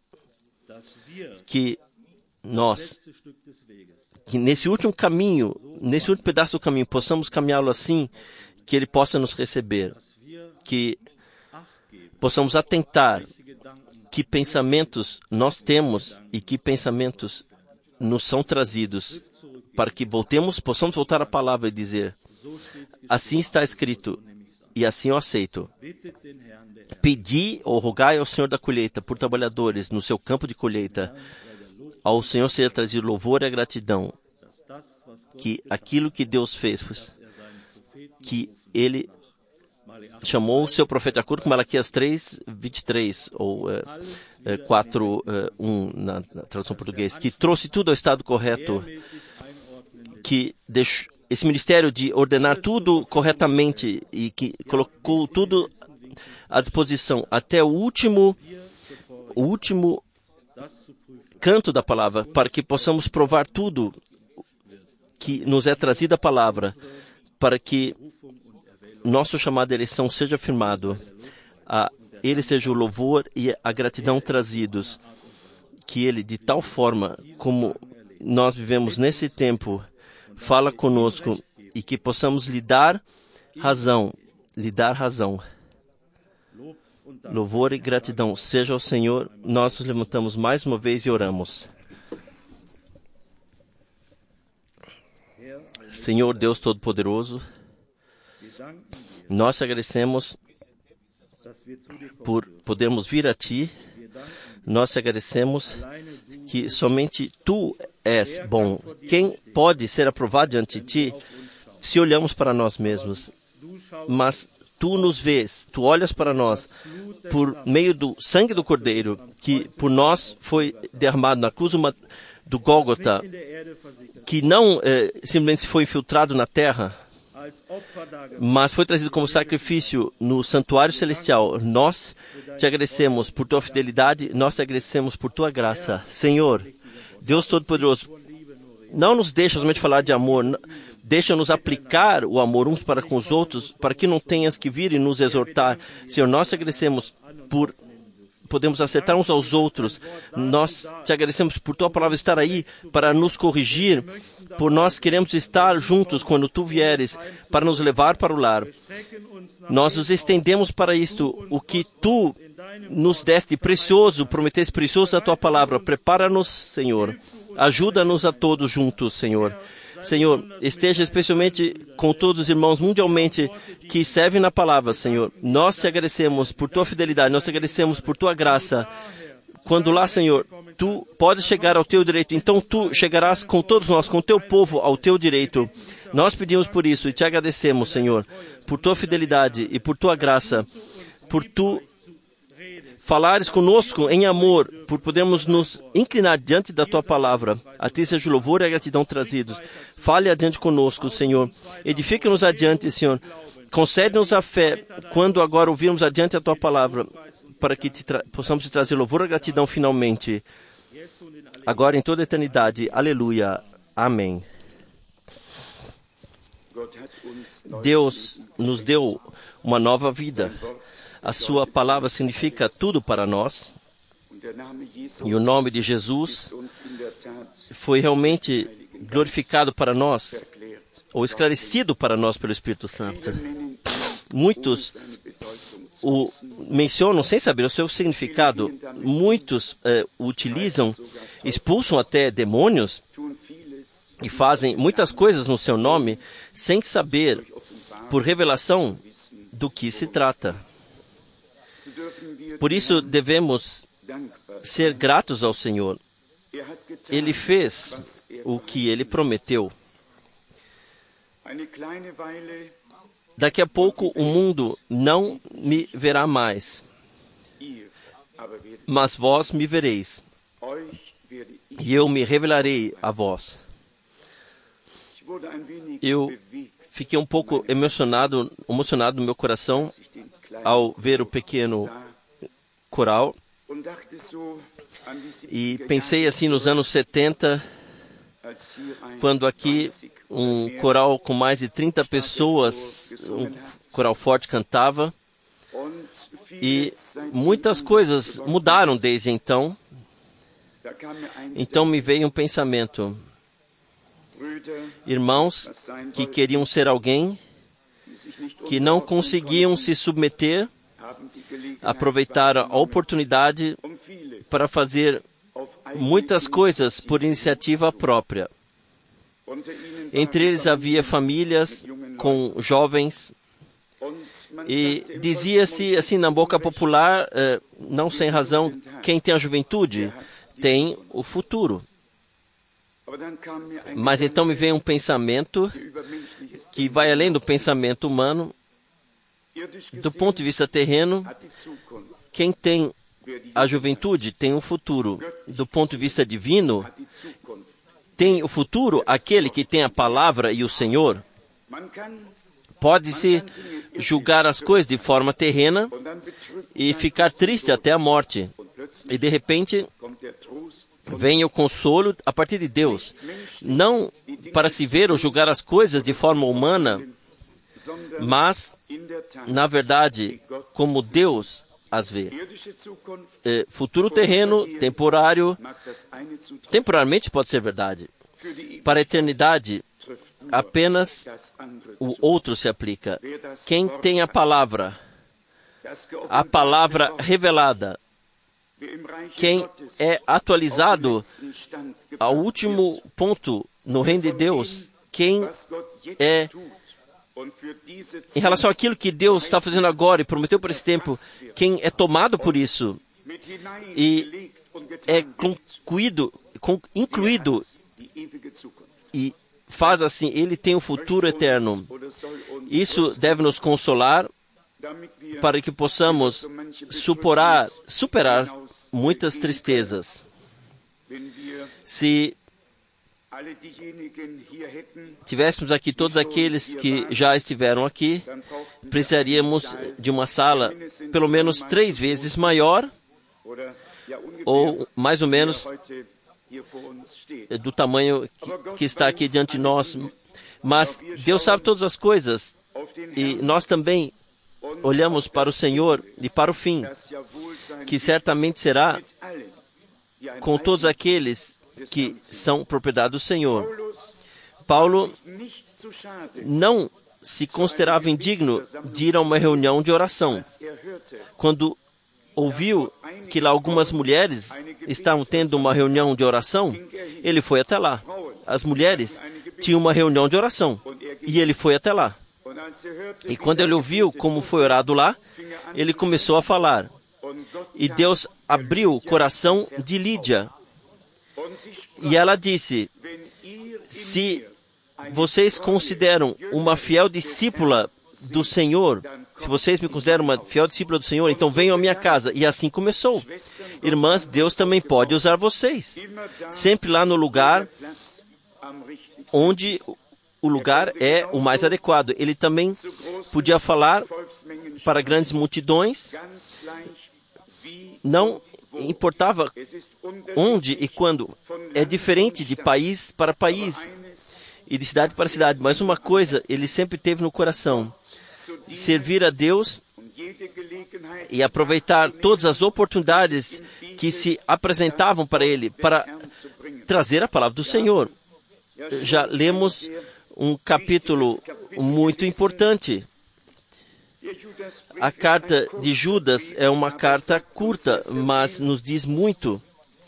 que nós, que nesse último caminho, nesse último pedaço do caminho, possamos caminhá-lo assim, que Ele possa nos receber, que possamos atentar que pensamentos nós temos e que pensamentos nos são trazidos, para que possamos voltar à palavra e dizer, assim está escrito, e assim eu aceito. Pedi ou rogai ao Senhor da colheita por trabalhadores no seu campo de colheita. Ao Senhor seja trazido louvor e gratidão, que aquilo que Deus fez, que Ele chamou o seu profeta, de acordo com Malaquias 3, 23, ou 4, 1, na tradução portuguesa, que trouxe tudo ao estado correto, que deixou esse ministério de ordenar tudo corretamente e que colocou tudo à disposição até o último canto da palavra, para que possamos provar tudo que nos é trazido a palavra, para que nosso chamado de eleição seja afirmado, a Ele seja o louvor e a gratidão trazidos, que Ele, de tal forma como nós vivemos nesse tempo, fala conosco e que possamos lhe dar razão. Louvor e gratidão seja ao Senhor. Nós nos levantamos mais uma vez e oramos. Senhor Deus Todo-Poderoso, nós te agradecemos por podermos vir a Ti. Nós te agradecemos que somente Tu és bom. Quem pode ser aprovado diante de Ti se olhamos para nós mesmos? Mas Tu nos vês, Tu olhas para nós por meio do sangue do Cordeiro, que por nós foi derramado na cruz do Gólgota, que não simplesmente foi infiltrado na terra, mas foi trazido como sacrifício no santuário celestial. Nós te agradecemos por tua fidelidade, nós te agradecemos por tua graça. Senhor, Deus Todo-Poderoso, não nos deixa somente falar de amor, deixa-nos aplicar o amor uns para com os outros, para que não tenhas que vir e nos exortar. Senhor, nós te agradecemos por podemos acertar uns aos outros. Nós te agradecemos por tua palavra estar aí para nos corrigir, por nós queremos estar juntos quando tu vieres para nos levar para o lar. Nós nos estendemos para isto, o que tu nos deste precioso, prometeste precioso da tua palavra. Prepara-nos, Senhor. Ajuda-nos a todos juntos, Senhor. Senhor, esteja especialmente com todos os irmãos mundialmente que servem na palavra, Senhor. Nós te agradecemos por tua fidelidade, nós te agradecemos por tua graça. Quando lá, Senhor, tu podes chegar ao teu direito, então tu chegarás com todos nós, com o teu povo, ao teu direito. Nós pedimos por isso e te agradecemos, Senhor, por tua fidelidade e por tua graça, por tu falares conosco em amor, por podermos nos inclinar diante da tua palavra. A ti seja o louvor e a gratidão trazidos. Fale adiante conosco, Senhor. Edifica-nos adiante, Senhor. Concede-nos a fé quando agora ouvirmos adiante a tua palavra, para que possamos te trazer louvor e gratidão finalmente. Agora em toda a eternidade. Aleluia. Amém. Deus nos deu uma nova vida. A sua palavra significa tudo para nós. E o nome de Jesus foi realmente glorificado para nós, ou esclarecido para nós pelo Espírito Santo. Muitos o mencionam sem saber o seu significado. Muitos o utilizam, expulsam até demônios e fazem muitas coisas no seu nome sem saber, por revelação, do que se trata. Por isso devemos ser gratos ao Senhor. Ele fez o que Ele prometeu. Daqui a pouco o mundo não me verá mais, mas vós me vereis, e eu me revelarei a vós. Eu fiquei um pouco emocionado no meu coração ao ver o pequeno coral, e pensei assim nos anos 70, quando aqui um coral com mais de 30 pessoas, um coral forte, cantava, e muitas coisas mudaram desde então. Então me veio um pensamento: irmãos que queriam ser alguém, que não conseguiam se submeter, aproveitaram a oportunidade para fazer muitas coisas por iniciativa própria. Entre eles havia famílias com jovens, e dizia-se assim na boca popular, não sem razão, quem tem a juventude tem o futuro. Mas então me veio um pensamento que vai além do pensamento humano. Do ponto de vista terreno, quem tem a juventude tem o futuro. Do ponto de vista divino, tem o futuro aquele que tem a palavra e o Senhor. Pode-se julgar as coisas de forma terrena e ficar triste até a morte. E de repente vem o consolo a partir de Deus. Não para se ver ou julgar as coisas de forma humana, mas, na verdade, como Deus as vê. Futuro terreno, temporário, temporariamente pode ser verdade. Para a eternidade, apenas o outro se aplica. Quem tem a palavra revelada, quem é atualizado ao último ponto no reino de Deus, quem é, em relação àquilo que Deus está fazendo agora e prometeu por esse tempo, quem é tomado por isso e é incluído e faz assim, ele tem o futuro eterno. Isso deve nos consolar para que possamos superar muitas tristezas. Se tivéssemos aqui todos aqueles que já estiveram aqui, precisaríamos de uma sala pelo menos 3 vezes maior, ou mais ou menos do tamanho que está aqui diante de nós. Mas Deus sabe todas as coisas, e nós também olhamos para o Senhor e para o fim, que certamente será com todos aqueles que são propriedade do Senhor. Paulo não se considerava indigno de ir a uma reunião de oração. Quando ouviu que lá algumas mulheres estavam tendo uma reunião de oração, ele foi até lá. As mulheres tinham uma reunião de oração, e ele foi até lá. E quando ele ouviu como foi orado lá, ele começou a falar. E Deus abriu o coração de Lídia. E ela disse: se vocês consideram uma fiel discípula do Senhor, se vocês me consideram uma fiel discípula do Senhor, então venham à minha casa. E assim começou. Irmãs, Deus também pode usar vocês. Sempre lá no lugar onde o lugar é o mais adequado. Ele também podia falar para grandes multidões. Não importava onde e quando. É diferente de país para país e de cidade para cidade. Mas uma coisa ele sempre teve no coração: servir a Deus e aproveitar todas as oportunidades que se apresentavam para ele, para trazer a palavra do Senhor. Já lemos um capítulo muito importante. A carta de Judas é uma carta curta, mas nos diz muito.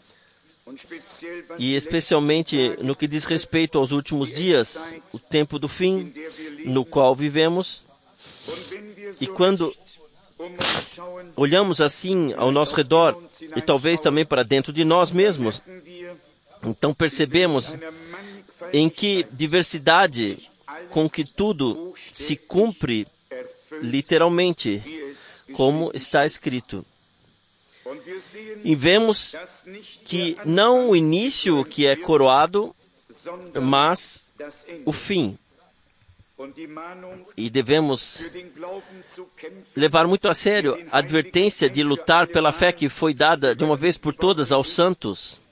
E especialmente no que diz respeito aos últimos dias, o tempo do fim, no qual vivemos. E quando olhamos assim ao nosso redor, e talvez também para dentro de nós mesmos, então percebemos em que diversidade com que tudo se cumpre literalmente, como está escrito. E vemos que não o início que é coroado, mas o fim. E devemos levar muito a sério a advertência de lutar pela fé que foi dada de uma vez por todas aos santos.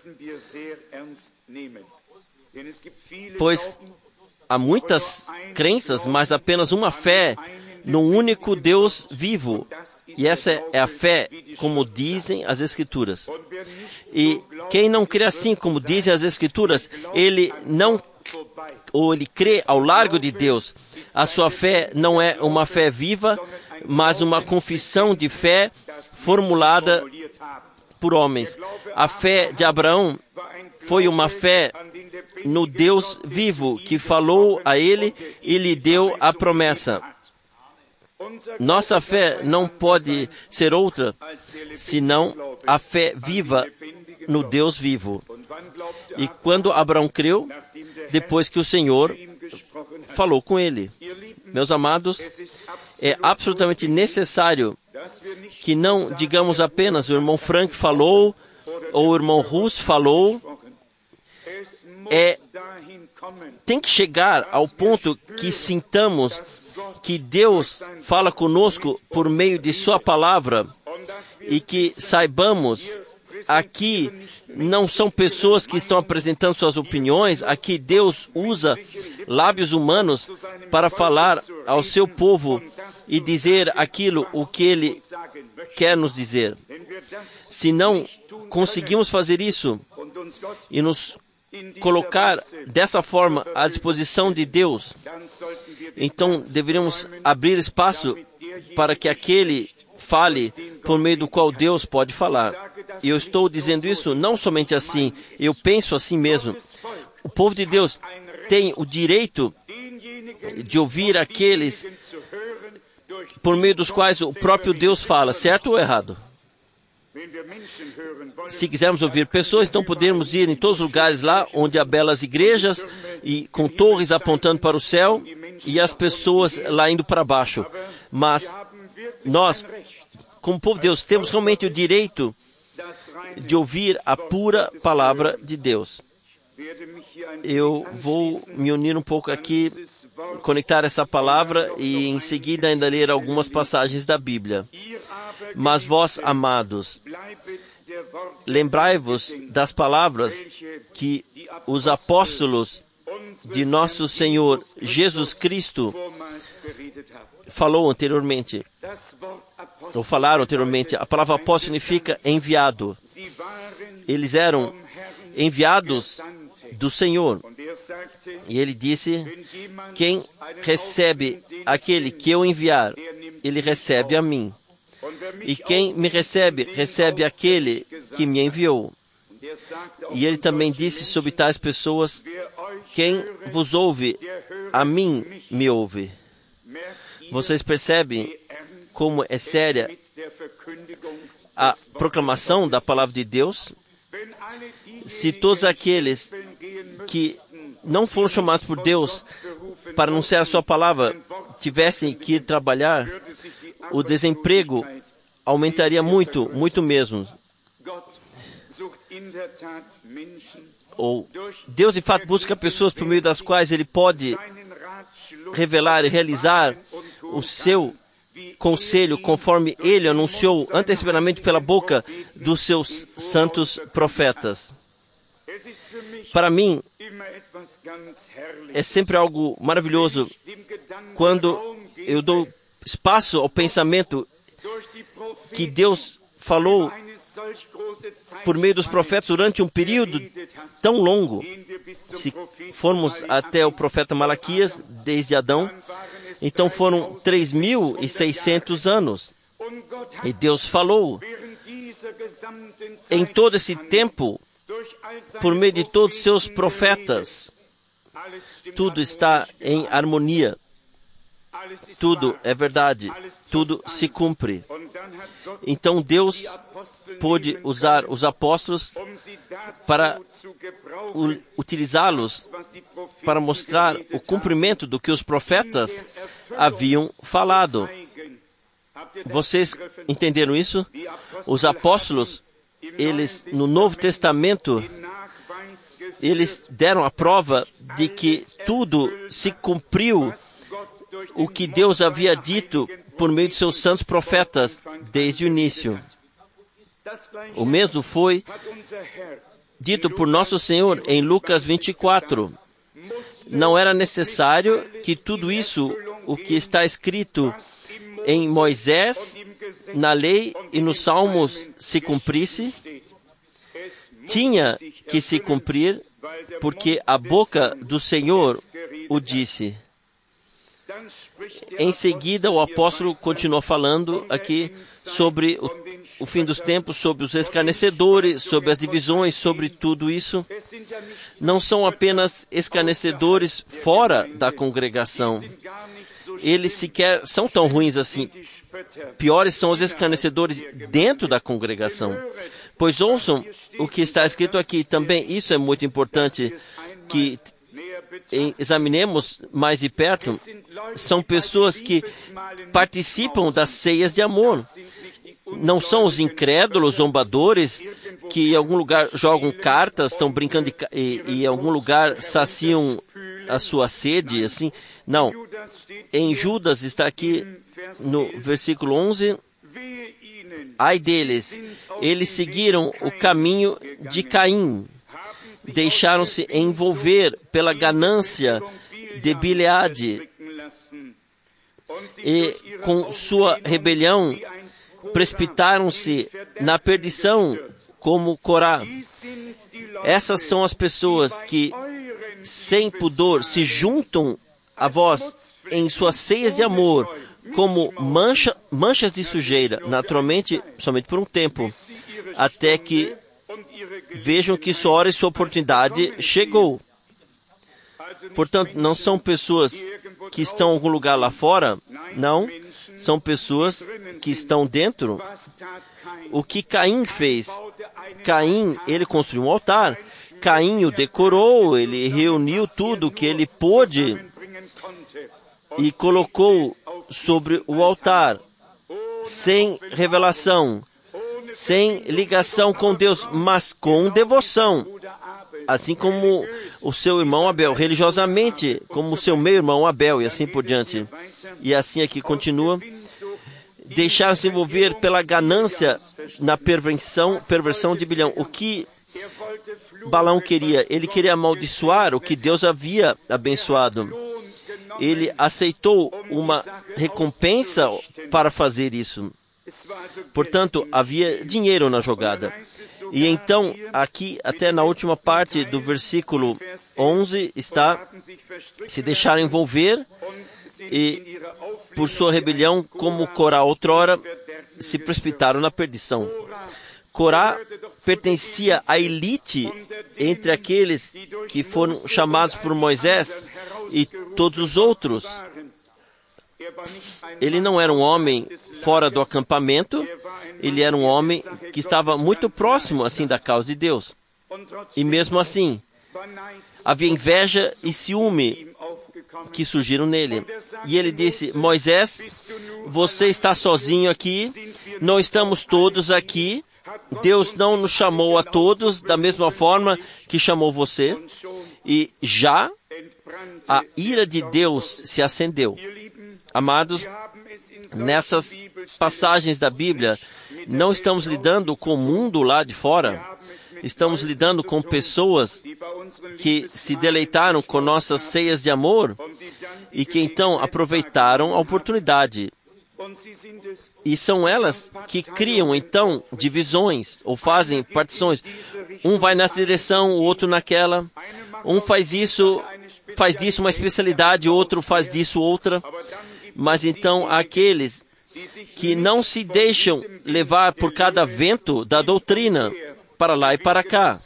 Pois há muitas crenças, mas apenas uma fé num único Deus vivo. E essa é a fé, como dizem as Escrituras. E quem não crê assim, como dizem as Escrituras, ele crê ao largo de Deus. A sua fé não é uma fé viva, mas uma confissão de fé formulada por homens. A fé de Abraão foi uma fé no Deus vivo, que falou a ele e lhe deu a promessa. Nossa fé não pode ser outra, senão a fé viva no Deus vivo. E quando Abraão creu, depois que o Senhor falou com ele. Meus amados, é absolutamente necessário que não digamos apenas o irmão Frank falou, ou o irmão Russ falou. Tem que chegar ao ponto que sintamos que Deus fala conosco por meio de sua palavra e que saibamos, aqui não são pessoas que estão apresentando suas opiniões, aqui Deus usa lábios humanos para falar ao seu povo e dizer aquilo o que Ele quer nos dizer. Se não conseguimos fazer isso e nos colocar dessa forma à disposição de Deus, então deveríamos abrir espaço para que aquele fale por meio do qual Deus pode falar. E eu estou dizendo isso não somente assim, eu penso assim mesmo. O povo de Deus tem o direito de ouvir aqueles por meio dos quais o próprio Deus fala, certo ou errado? Se quisermos ouvir pessoas, então podemos ir em todos os lugares lá onde há belas igrejas e com torres apontando para o céu e as pessoas lá indo para baixo. Mas nós, como povo de Deus, temos realmente o direito de ouvir a pura palavra de Deus. Eu vou me unir um pouco aqui, conectar essa palavra e em seguida ainda ler algumas passagens da Bíblia. Mas vós, amados, lembrai-vos das palavras que os apóstolos de nosso Senhor Jesus Cristo falaram anteriormente. A palavra apóstolo significa enviado. Eles eram enviados do Senhor. E ele disse, quem recebe aquele que eu enviar, ele recebe a mim. E quem me recebe, recebe aquele que me enviou. E ele também disse sobre tais pessoas, quem vos ouve, a mim me ouve. Vocês percebem como é séria a proclamação da palavra de Deus? Se todos aqueles que não foram chamados por Deus para anunciar a sua palavra tivessem que ir trabalhar, o desemprego aumentaria muito, muito mesmo. Ou Deus de fato busca pessoas por meio das quais Ele pode revelar e realizar o seu conselho conforme Ele anunciou antecipadamente pela boca dos seus santos profetas. Para mim, é sempre algo maravilhoso quando eu dou espaço ao pensamento que Deus falou por meio dos profetas durante um período tão longo. Se formos até o profeta Malaquias, desde Adão, então foram 3.600 anos. E Deus falou em todo esse tempo, por meio de todos os seus profetas. Tudo está em harmonia. Tudo é verdade. Tudo se cumpre. Então Deus pôde usar os apóstolos para utilizá-los para mostrar o cumprimento do que os profetas haviam falado. Vocês entenderam isso? Os apóstolos, eles no Novo Testamento, eles deram a prova de que tudo se cumpriu, o que Deus havia dito por meio de seus santos profetas desde o início. O mesmo foi dito por nosso Senhor em Lucas 24. Não era necessário que tudo isso, o que está escrito em Moisés, na lei e nos Salmos, se cumprisse. Tinha que se cumprir, porque a boca do Senhor o disse. Em seguida, o apóstolo continuou falando aqui sobre o fim dos tempos, sobre os escarnecedores, sobre as divisões, sobre tudo isso. Não são apenas escarnecedores fora da congregação. Eles sequer são tão ruins assim. Piores são os escarnecedores dentro da congregação. Pois ouçam o que está escrito aqui também. Isso é muito importante que examinemos mais de perto. São pessoas que participam das ceias de amor. Não são os incrédulos, zombadores, que em algum lugar jogam cartas, estão brincando e em algum lugar saciam a sua sede, assim. Não. Em Judas está aqui no versículo 11. Ai deles, eles seguiram o caminho de Caim. Deixaram-se envolver pela ganância de Bileade e com sua rebelião precipitaram-se na perdição como Corá. Essas são as pessoas que, sem pudor, se juntam a vós em suas ceias de amor como manchas de sujeira, naturalmente, somente por um tempo, até que vejam que sua hora e sua oportunidade chegou. Portanto, não são pessoas que estão em algum lugar lá fora, não. São pessoas que estão dentro. O que Caim fez? Caim, ele construiu um altar. Caim o decorou, ele reuniu tudo que ele pôde e colocou sobre o altar, sem revelação, sem ligação com Deus, mas com devoção. Assim como o seu irmão Abel, religiosamente, como o seu meio-irmão Abel, e assim por diante. E assim aqui continua. Deixar-se envolver pela ganância na perversão de Bilhão. O que Balaão queria? Ele queria amaldiçoar o que Deus havia abençoado. Ele aceitou uma recompensa para fazer isso. Portanto, havia dinheiro na jogada. E então, aqui, até na última parte do versículo 11, está: se deixaram envolver e, por sua rebelião, como Corá outrora, se precipitaram na perdição. Corá pertencia à elite entre aqueles que foram chamados por Moisés e todos os outros. Ele não era um homem fora do acampamento, ele era um homem que estava muito próximo, assim, da causa de Deus. E mesmo assim, havia inveja e ciúme que surgiram nele. E ele disse: Moisés, você está sozinho aqui, não estamos todos aqui, Deus não nos chamou a todos da mesma forma que chamou você, e já a ira de Deus se acendeu. Amados, nessas passagens da Bíblia, não estamos lidando com o mundo lá de fora, estamos lidando com pessoas que se deleitaram com nossas ceias de amor e que então aproveitaram a oportunidade E são elas que criam, então, divisões ou fazem partições. Um vai nessa direção, o outro naquela. Um faz disso uma especialidade, o outro faz disso outra. Mas então, aqueles que não se deixam levar por cada vento da doutrina, para lá e para cá.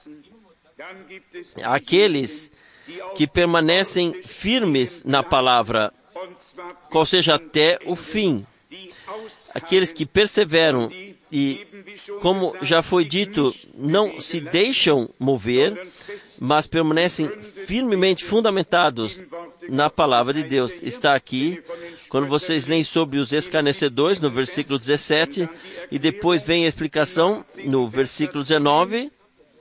Aqueles que permanecem firmes na palavra, qual seja até o fim. Aqueles que perseveram e, como já foi dito, não se deixam mover, mas permanecem firmemente fundamentados na palavra de Deus. Está aqui, quando vocês leem sobre os escarnecedores, no versículo 17, e depois vem a explicação no versículo 19.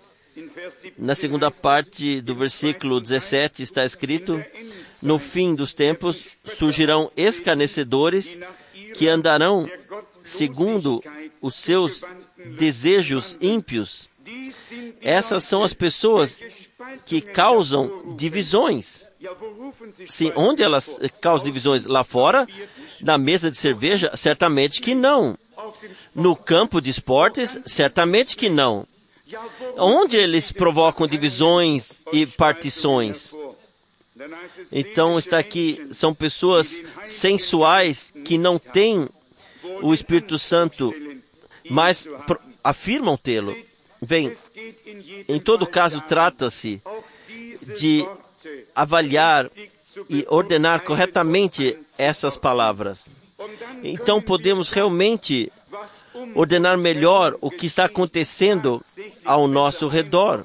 Na segunda parte do versículo 17 está escrito: no fim dos tempos surgirão escarnecedores que andarão segundo os seus desejos ímpios. Essas são as pessoas que causam divisões. Sim, onde elas causam divisões? Lá fora? Na mesa de cerveja? Certamente que não. No campo de esportes? Certamente que não. Onde eles provocam divisões e partições? Então está aqui, são pessoas sensuais que não têm o Espírito Santo, mas afirmam tê-lo. Bem, em todo caso, trata-se de avaliar e ordenar corretamente essas palavras. Então podemos realmente ordenar melhor o que está acontecendo ao nosso redor.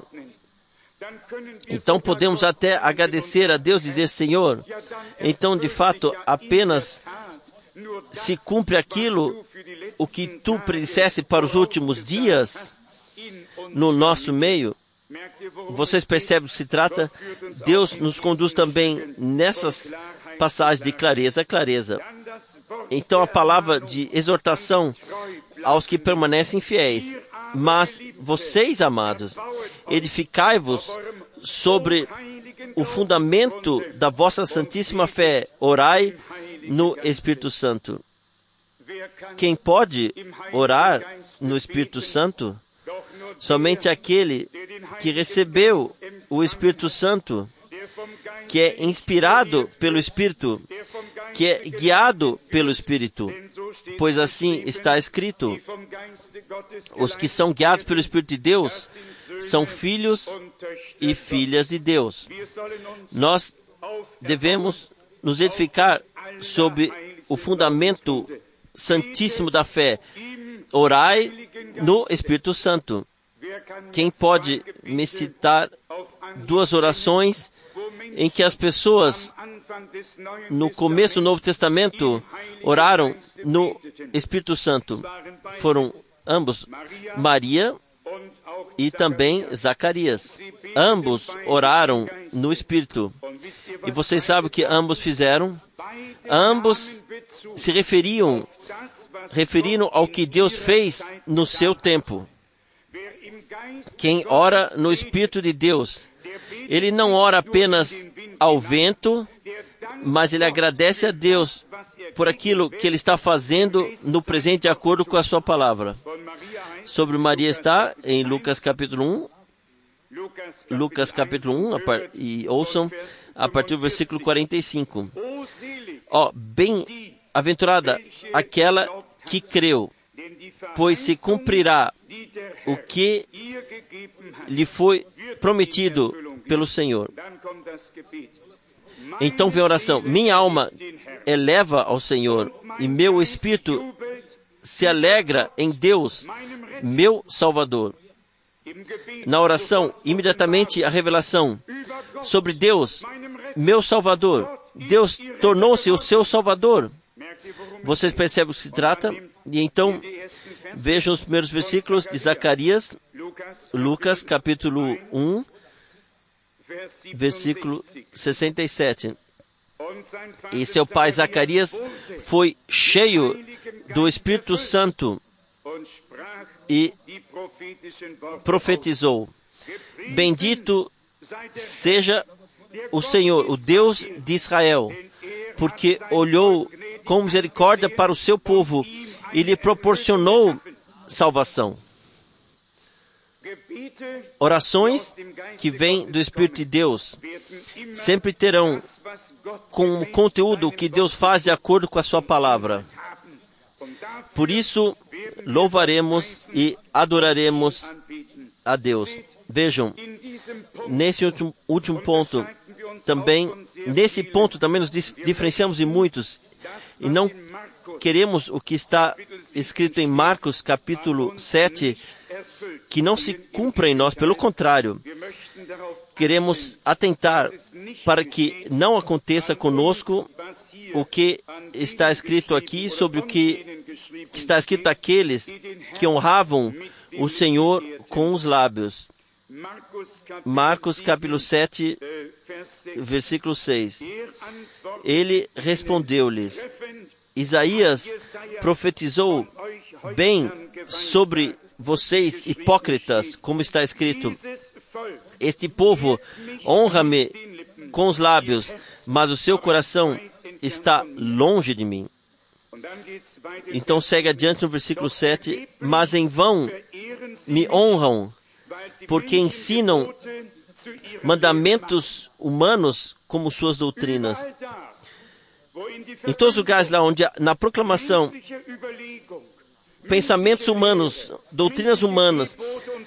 Então podemos até agradecer a Deus e dizer: Senhor, então de fato apenas se cumpre aquilo o que Tu predisseste para os últimos dias no nosso meio. Vocês percebem o que se trata? Deus nos conduz também nessas passagens de clareza. Então a palavra de exortação aos que permanecem fiéis. Mas vocês, amados, edificai-vos sobre o fundamento da vossa santíssima fé. Orai no Espírito Santo. Quem pode orar no Espírito Santo? Somente aquele que recebeu o Espírito Santo, que é inspirado pelo Espírito, que é guiado pelo Espírito. Pois assim está escrito: os que são guiados pelo Espírito de Deus são filhos e filhas de Deus. Nós devemos nos edificar sobre o fundamento santíssimo da fé. Orai no Espírito Santo. Quem pode me citar duas orações em que as pessoas, no começo do Novo Testamento, oraram no Espírito Santo? Foram ambos, Maria e também Zacarias. Ambos oraram no Espírito. E vocês sabem o que ambos fizeram? Ambos se referiram ao que Deus fez no seu tempo. Quem ora no Espírito de Deus, ele não ora apenas ao vento, mas ele agradece a Deus por aquilo que ele está fazendo no presente de acordo com a sua palavra. Sobre Maria está em Lucas capítulo 1. Lucas capítulo 1, e ouçam a partir do versículo 45. Bem-aventurada aquela que creu, pois se cumprirá o que lhe foi prometido pelo Senhor. Então vem a oração: minha alma eleva ao Senhor, e meu espírito se alegra em Deus, meu Salvador. Na oração, imediatamente a revelação sobre Deus, meu Salvador. Deus tornou-se o seu Salvador. Vocês percebem o que se trata? E então, vejam os primeiros versículos de Zacarias, Lucas capítulo 1, versículo 67. E seu pai Zacarias foi cheio do Espírito Santo e profetizou: bendito seja o Senhor, o Deus de Israel, porque olhou com misericórdia para o seu povo e lhe proporcionou salvação. Orações que vêm do Espírito de Deus sempre terão como conteúdo o que Deus faz de acordo com a sua palavra. Por isso, louvaremos e adoraremos a Deus. Vejam, nesse último ponto, nesse ponto também nos diferenciamos de muitos e não queremos o que está escrito em Marcos capítulo 7, que não se cumpra em nós, pelo contrário, queremos atentar para que não aconteça conosco o que está escrito aqui sobre o que está escrito aqueles que honravam o Senhor com os lábios. Marcos capítulo 7, versículo 6. Ele respondeu-lhes: Isaías profetizou bem sobre vocês, hipócritas, como está escrito: este povo honra-me com os lábios, mas o seu coração está longe de mim. Então segue adiante no versículo 7, mas em vão me honram, porque ensinam mandamentos humanos como suas doutrinas. Em todos os lugares lá onde, na proclamação, pensamentos humanos, doutrinas humanas,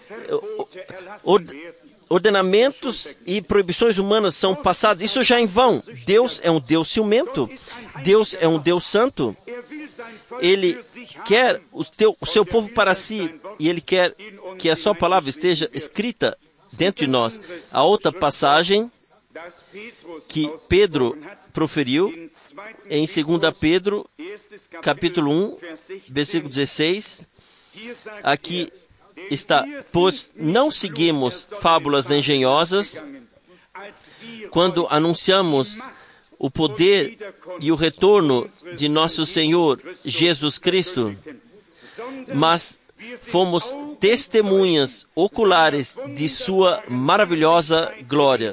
ordenamentos e proibições humanas são passados, isso já é em vão. Deus é um Deus ciumento. Deus é um Deus santo. Ele quer o seu povo para si e Ele quer que a sua palavra esteja escrita dentro de nós. A outra passagem que Pedro proferiu em 2 Pedro, capítulo 1, versículo 16, aqui está: pois não seguimos fábulas engenhosas quando anunciamos o poder e o retorno de nosso Senhor Jesus Cristo, mas fomos testemunhas oculares de sua maravilhosa glória.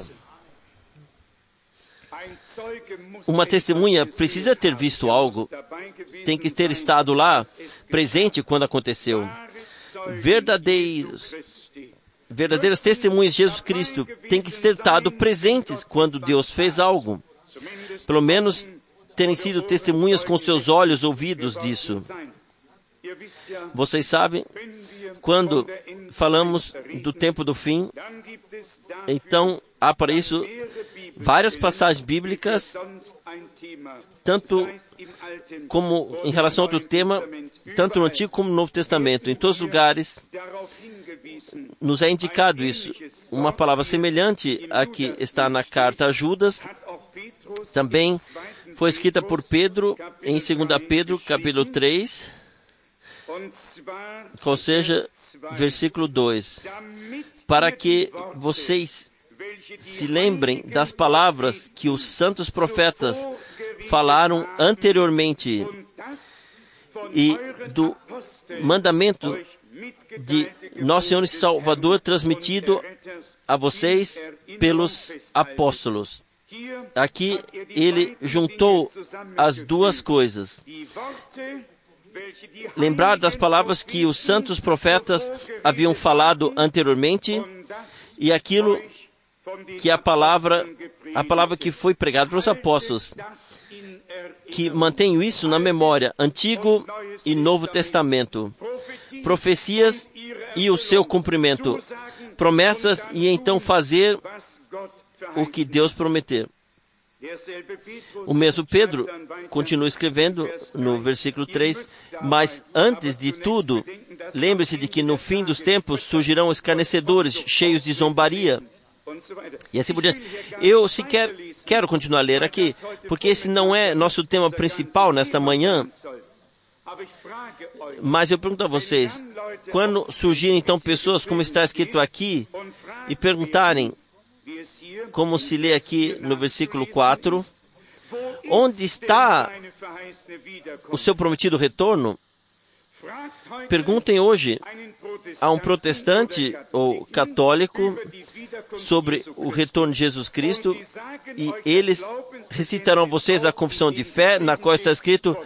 Uma testemunha precisa ter visto algo, tem que ter estado lá, presente quando aconteceu. Verdadeiras testemunhas de Jesus Cristo têm que ter estado presentes quando Deus fez algo. Pelo menos terem sido testemunhas com seus olhos ouvidos disso. Vocês sabem, quando falamos do tempo do fim, então há para isso várias passagens bíblicas, tanto como em relação a outro tema, tanto no Antigo como no Novo Testamento. Em todos os lugares nos é indicado isso. Uma palavra semelhante à que está na carta a Judas, também foi escrita por Pedro em 2 Pedro, capítulo 3, ou seja, versículo 2. Para que vocês se lembrem das palavras que os santos profetas falaram anteriormente e do mandamento de nosso Senhor e Salvador transmitido a vocês pelos apóstolos. Aqui ele juntou as duas coisas. Lembrar das palavras que os santos profetas haviam falado anteriormente e aquilo que a palavra que foi pregada pelos apóstolos, que mantenho isso na memória, Antigo e Novo Testamento, profecias e o seu cumprimento, promessas e então fazer o que Deus prometer. O mesmo Pedro continua escrevendo no versículo 3, mas antes de tudo, lembre-se de que no fim dos tempos surgirão escarnecedores, cheios de zombaria, e assim por diante. Eu sequer quero continuar a ler aqui, porque esse não é nosso tema principal nesta manhã, mas eu pergunto a vocês, quando surgirem então pessoas, como está escrito aqui, e perguntarem, como se lê aqui no versículo 4, onde está o seu prometido retorno? Perguntem hoje a um protestante ou católico sobre o retorno de Jesus Cristo e eles recitarão a vocês a confissão de fé, na qual está escrito: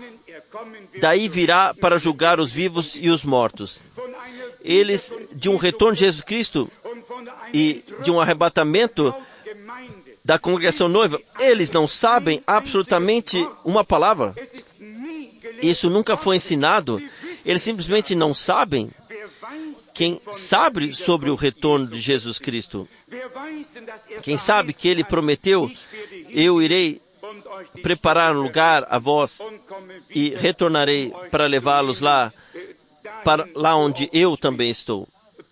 daí virá para julgar os vivos e os mortos. Eles, de um retorno de Jesus Cristo e de um arrebatamento da congregação noiva, eles não sabem absolutamente uma palavra. Isso nunca foi ensinado. Eles simplesmente não sabem. Quem sabe sobre o retorno de Jesus Cristo? Quem sabe que Ele prometeu: eu irei preparar um lugar a vós e retornarei para levá-los lá, para lá onde eu também estou.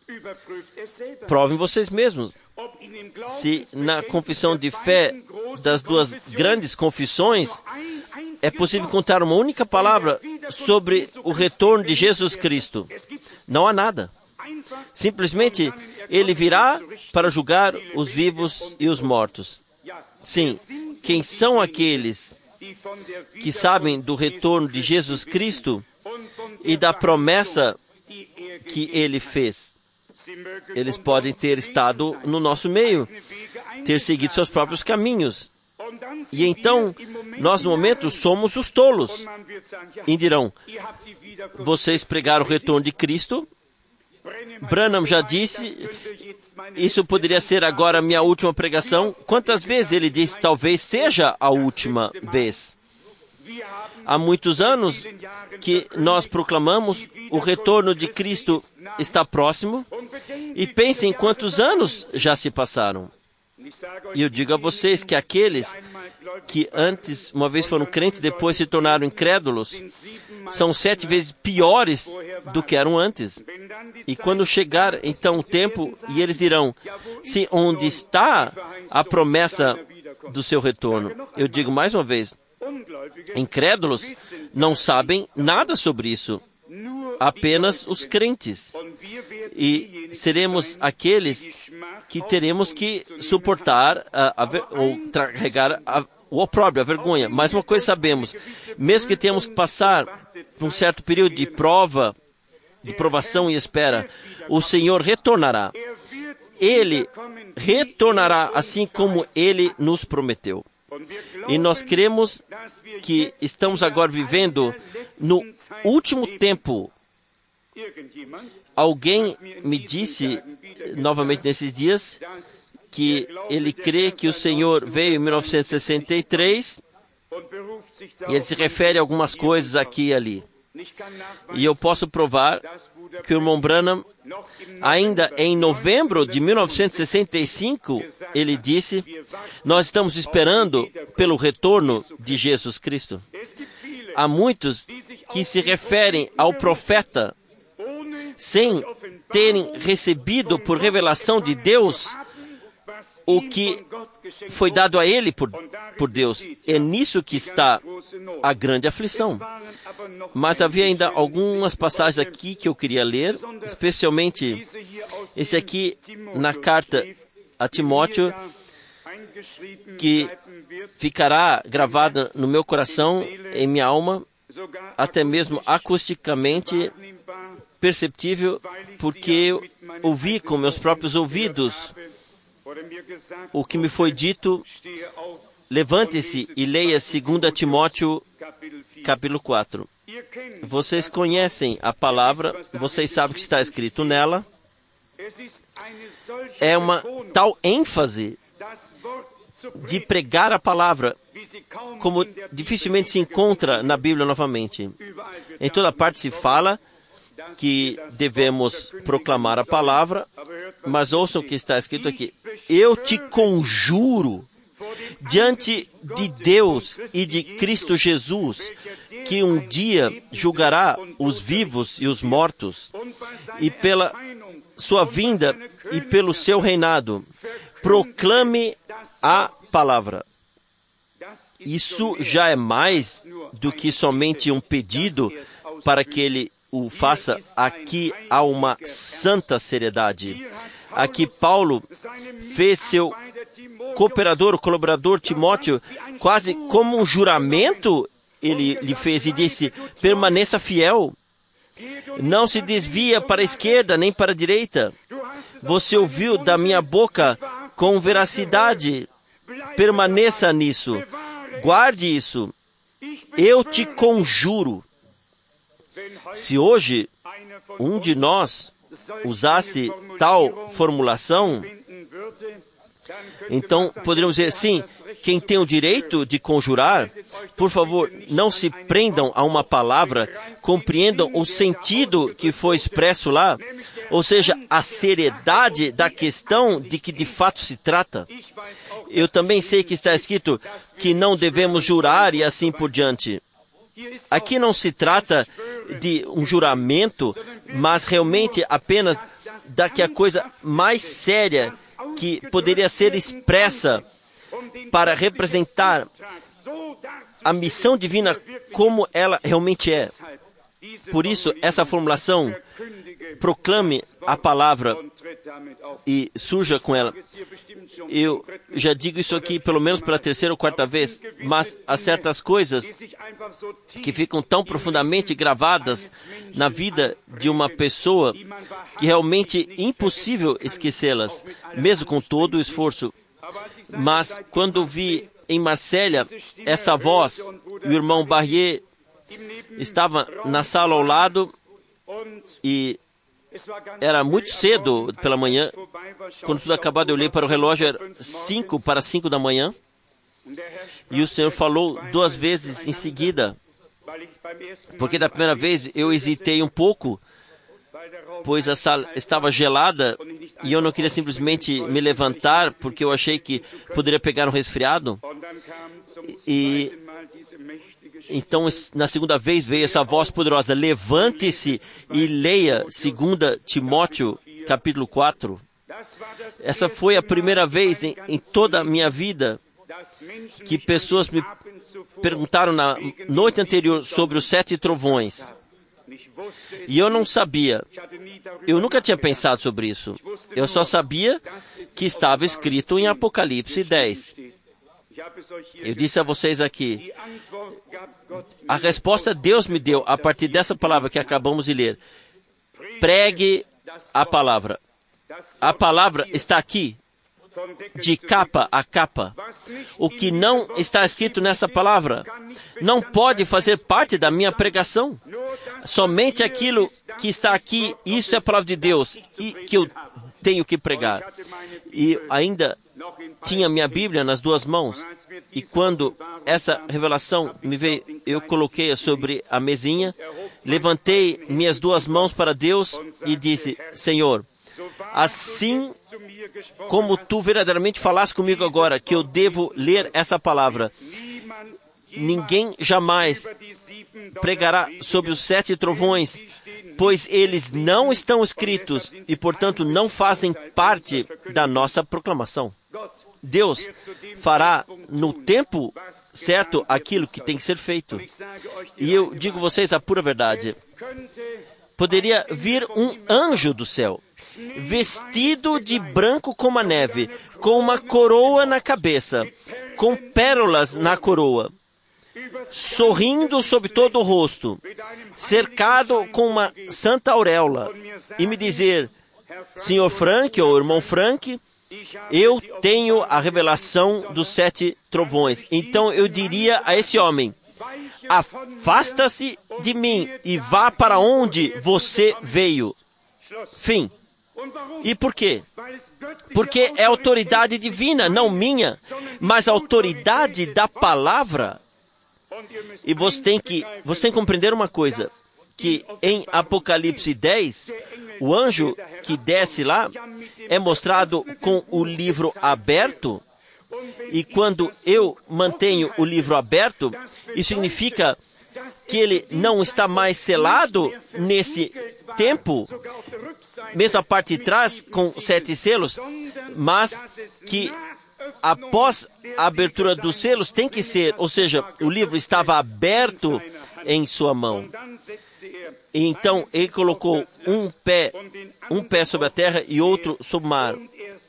Provem vocês mesmos. Se na confissão de fé das duas grandes confissões é possível contar uma única palavra sobre o retorno de Jesus Cristo, não há nada. Simplesmente, Ele virá para julgar os vivos e os mortos. Sim, quem são aqueles que sabem do retorno de Jesus Cristo e da promessa que Ele fez? Eles podem ter estado no nosso meio, ter seguido seus próprios caminhos. E então, nós no momento somos os tolos. E dirão: vocês pregaram o retorno de Cristo? Branham já disse, isso poderia ser agora a minha última pregação. Quantas vezes ele disse, talvez seja a última vez? Há muitos anos que nós proclamamos o retorno de Cristo está próximo. E pensem quantos anos já se passaram. E eu digo a vocês que aqueles que antes, uma vez foram crentes, depois se tornaram incrédulos, são 7 vezes piores do que eram antes. E quando chegar então o tempo, e eles dirão, se onde está a promessa do seu retorno? Eu digo mais uma vez, incrédulos não sabem nada sobre isso, apenas os crentes. E seremos aqueles que teremos que suportar ou carregar o opróbrio, a vergonha. Mas uma coisa sabemos, mesmo que tenhamos que passar por um certo período de prova, de provação e espera, o Senhor retornará. Ele retornará assim como Ele nos prometeu. E nós cremos que estamos agora vivendo no último tempo. Alguém me disse, novamente nesses dias, que ele crê que o Senhor veio em 1963 e ele se refere a algumas coisas aqui e ali. E eu posso provar que o irmão Branham, ainda em novembro de 1965, ele disse, nós estamos esperando pelo retorno de Jesus Cristo. Há muitos que se referem ao profeta sem terem recebido por revelação de Deus o que foi dado a ele por Deus. É nisso que está a grande aflição. Mas havia ainda algumas passagens aqui que eu queria ler, especialmente esse aqui na carta a Timóteo, que ficará gravada no meu coração, em minha alma, até mesmo acusticamente perceptível, porque eu ouvi com meus próprios ouvidos o que me foi dito. Levante-se e leia 2 Timóteo, capítulo 4. Vocês conhecem a palavra, vocês sabem o que está escrito nela. É uma tal ênfase de pregar a palavra, como dificilmente se encontra na Bíblia novamente. Em toda parte se fala que devemos proclamar a palavra, mas ouçam o que está escrito aqui. Eu te conjuro, diante de Deus e de Cristo Jesus, que um dia julgará os vivos e os mortos, e pela sua vinda e pelo seu reinado, proclame a palavra. Isso já é mais do que somente um pedido para que ele o faça. Aqui há uma santa seriedade. Aqui Paulo fez seu cooperador, o colaborador Timóteo, quase como um juramento, ele lhe fez e disse, permaneça fiel. Não se desvia para a esquerda nem para a direita. Você ouviu da minha boca com veracidade. Permaneça nisso. Guarde isso. Eu te conjuro. Se hoje um de nós usasse tal formulação, então poderíamos dizer, sim, quem tem o direito de conjurar, por favor, não se prendam a uma palavra, compreendam o sentido que foi expresso lá, ou seja, a seriedade da questão de que de fato se trata. Eu também sei que está escrito que não devemos jurar e assim por diante. Aqui não se trata de um juramento, mas realmente apenas da que a coisa mais séria que poderia ser expressa para representar a missão divina como ela realmente é. Por isso, essa formulação, proclame a palavra e surja com ela. Eu já digo isso aqui pelo menos pela terceira ou quarta vez, mas há certas coisas que ficam tão profundamente gravadas na vida de uma pessoa que realmente é impossível esquecê-las, mesmo com todo o esforço. Mas quando vi em Marsella essa voz, o irmão Barrier estava na sala ao lado e era muito cedo pela manhã. Quando tudo acabado, eu olhei para o relógio, era 5 para 5 da manhã. E o Senhor falou 2 vezes em seguida. Porque da primeira vez eu hesitei um pouco, pois a sala estava gelada e eu não queria simplesmente me levantar, porque eu achei que poderia pegar um resfriado. E então, na segunda vez, veio essa voz poderosa: levante-se e leia 2 Timóteo, capítulo 4. Essa foi a primeira vez em toda a minha vida que pessoas me perguntaram na noite anterior sobre os 7 trovões. E eu não sabia. Eu nunca tinha pensado sobre isso. Eu só sabia que estava escrito em Apocalipse 10. Eu disse a vocês aqui, a resposta Deus me deu a partir dessa palavra que acabamos de ler. Pregue a palavra. A palavra está aqui, de capa a capa. O que não está escrito nessa palavra não pode fazer parte da minha pregação. Somente aquilo que está aqui, isso é a palavra de Deus, e que eu tenho que pregar. E ainda tinha minha Bíblia nas 2 mãos. E quando essa revelação me veio, eu coloquei-a sobre a mesinha, levantei minhas 2 mãos para Deus e disse: Senhor, assim como tu verdadeiramente falaste comigo agora, que eu devo ler essa palavra, ninguém jamais pregará sobre os 7 trovões, pois eles não estão escritos e, portanto, não fazem parte da nossa proclamação. Deus fará no tempo certo aquilo que tem que ser feito. E eu digo a vocês a pura verdade. Poderia vir um anjo do céu, vestido de branco como a neve, com uma coroa na cabeça, com pérolas na coroa, sorrindo sobre todo o rosto, cercado com uma santa auréola, e me dizer: Senhor Frank, ou irmão Frank, eu tenho a revelação dos 7 trovões. Então eu diria a esse homem: afasta-se de mim e vá para onde você veio. Fim. E por quê? Porque é autoridade divina, não minha, mas a autoridade da palavra. E você tem que compreender uma coisa, que em Apocalipse 10, o anjo que desce lá é mostrado com o livro aberto, e quando eu mantenho o livro aberto, isso significa que ele não está mais selado nesse tempo, mesmo a parte de trás com 7 selos, mas que após a abertura dos selos tem que ser, ou seja, o livro estava aberto em sua mão. E então ele colocou um pé sobre a terra e outro sobre o mar.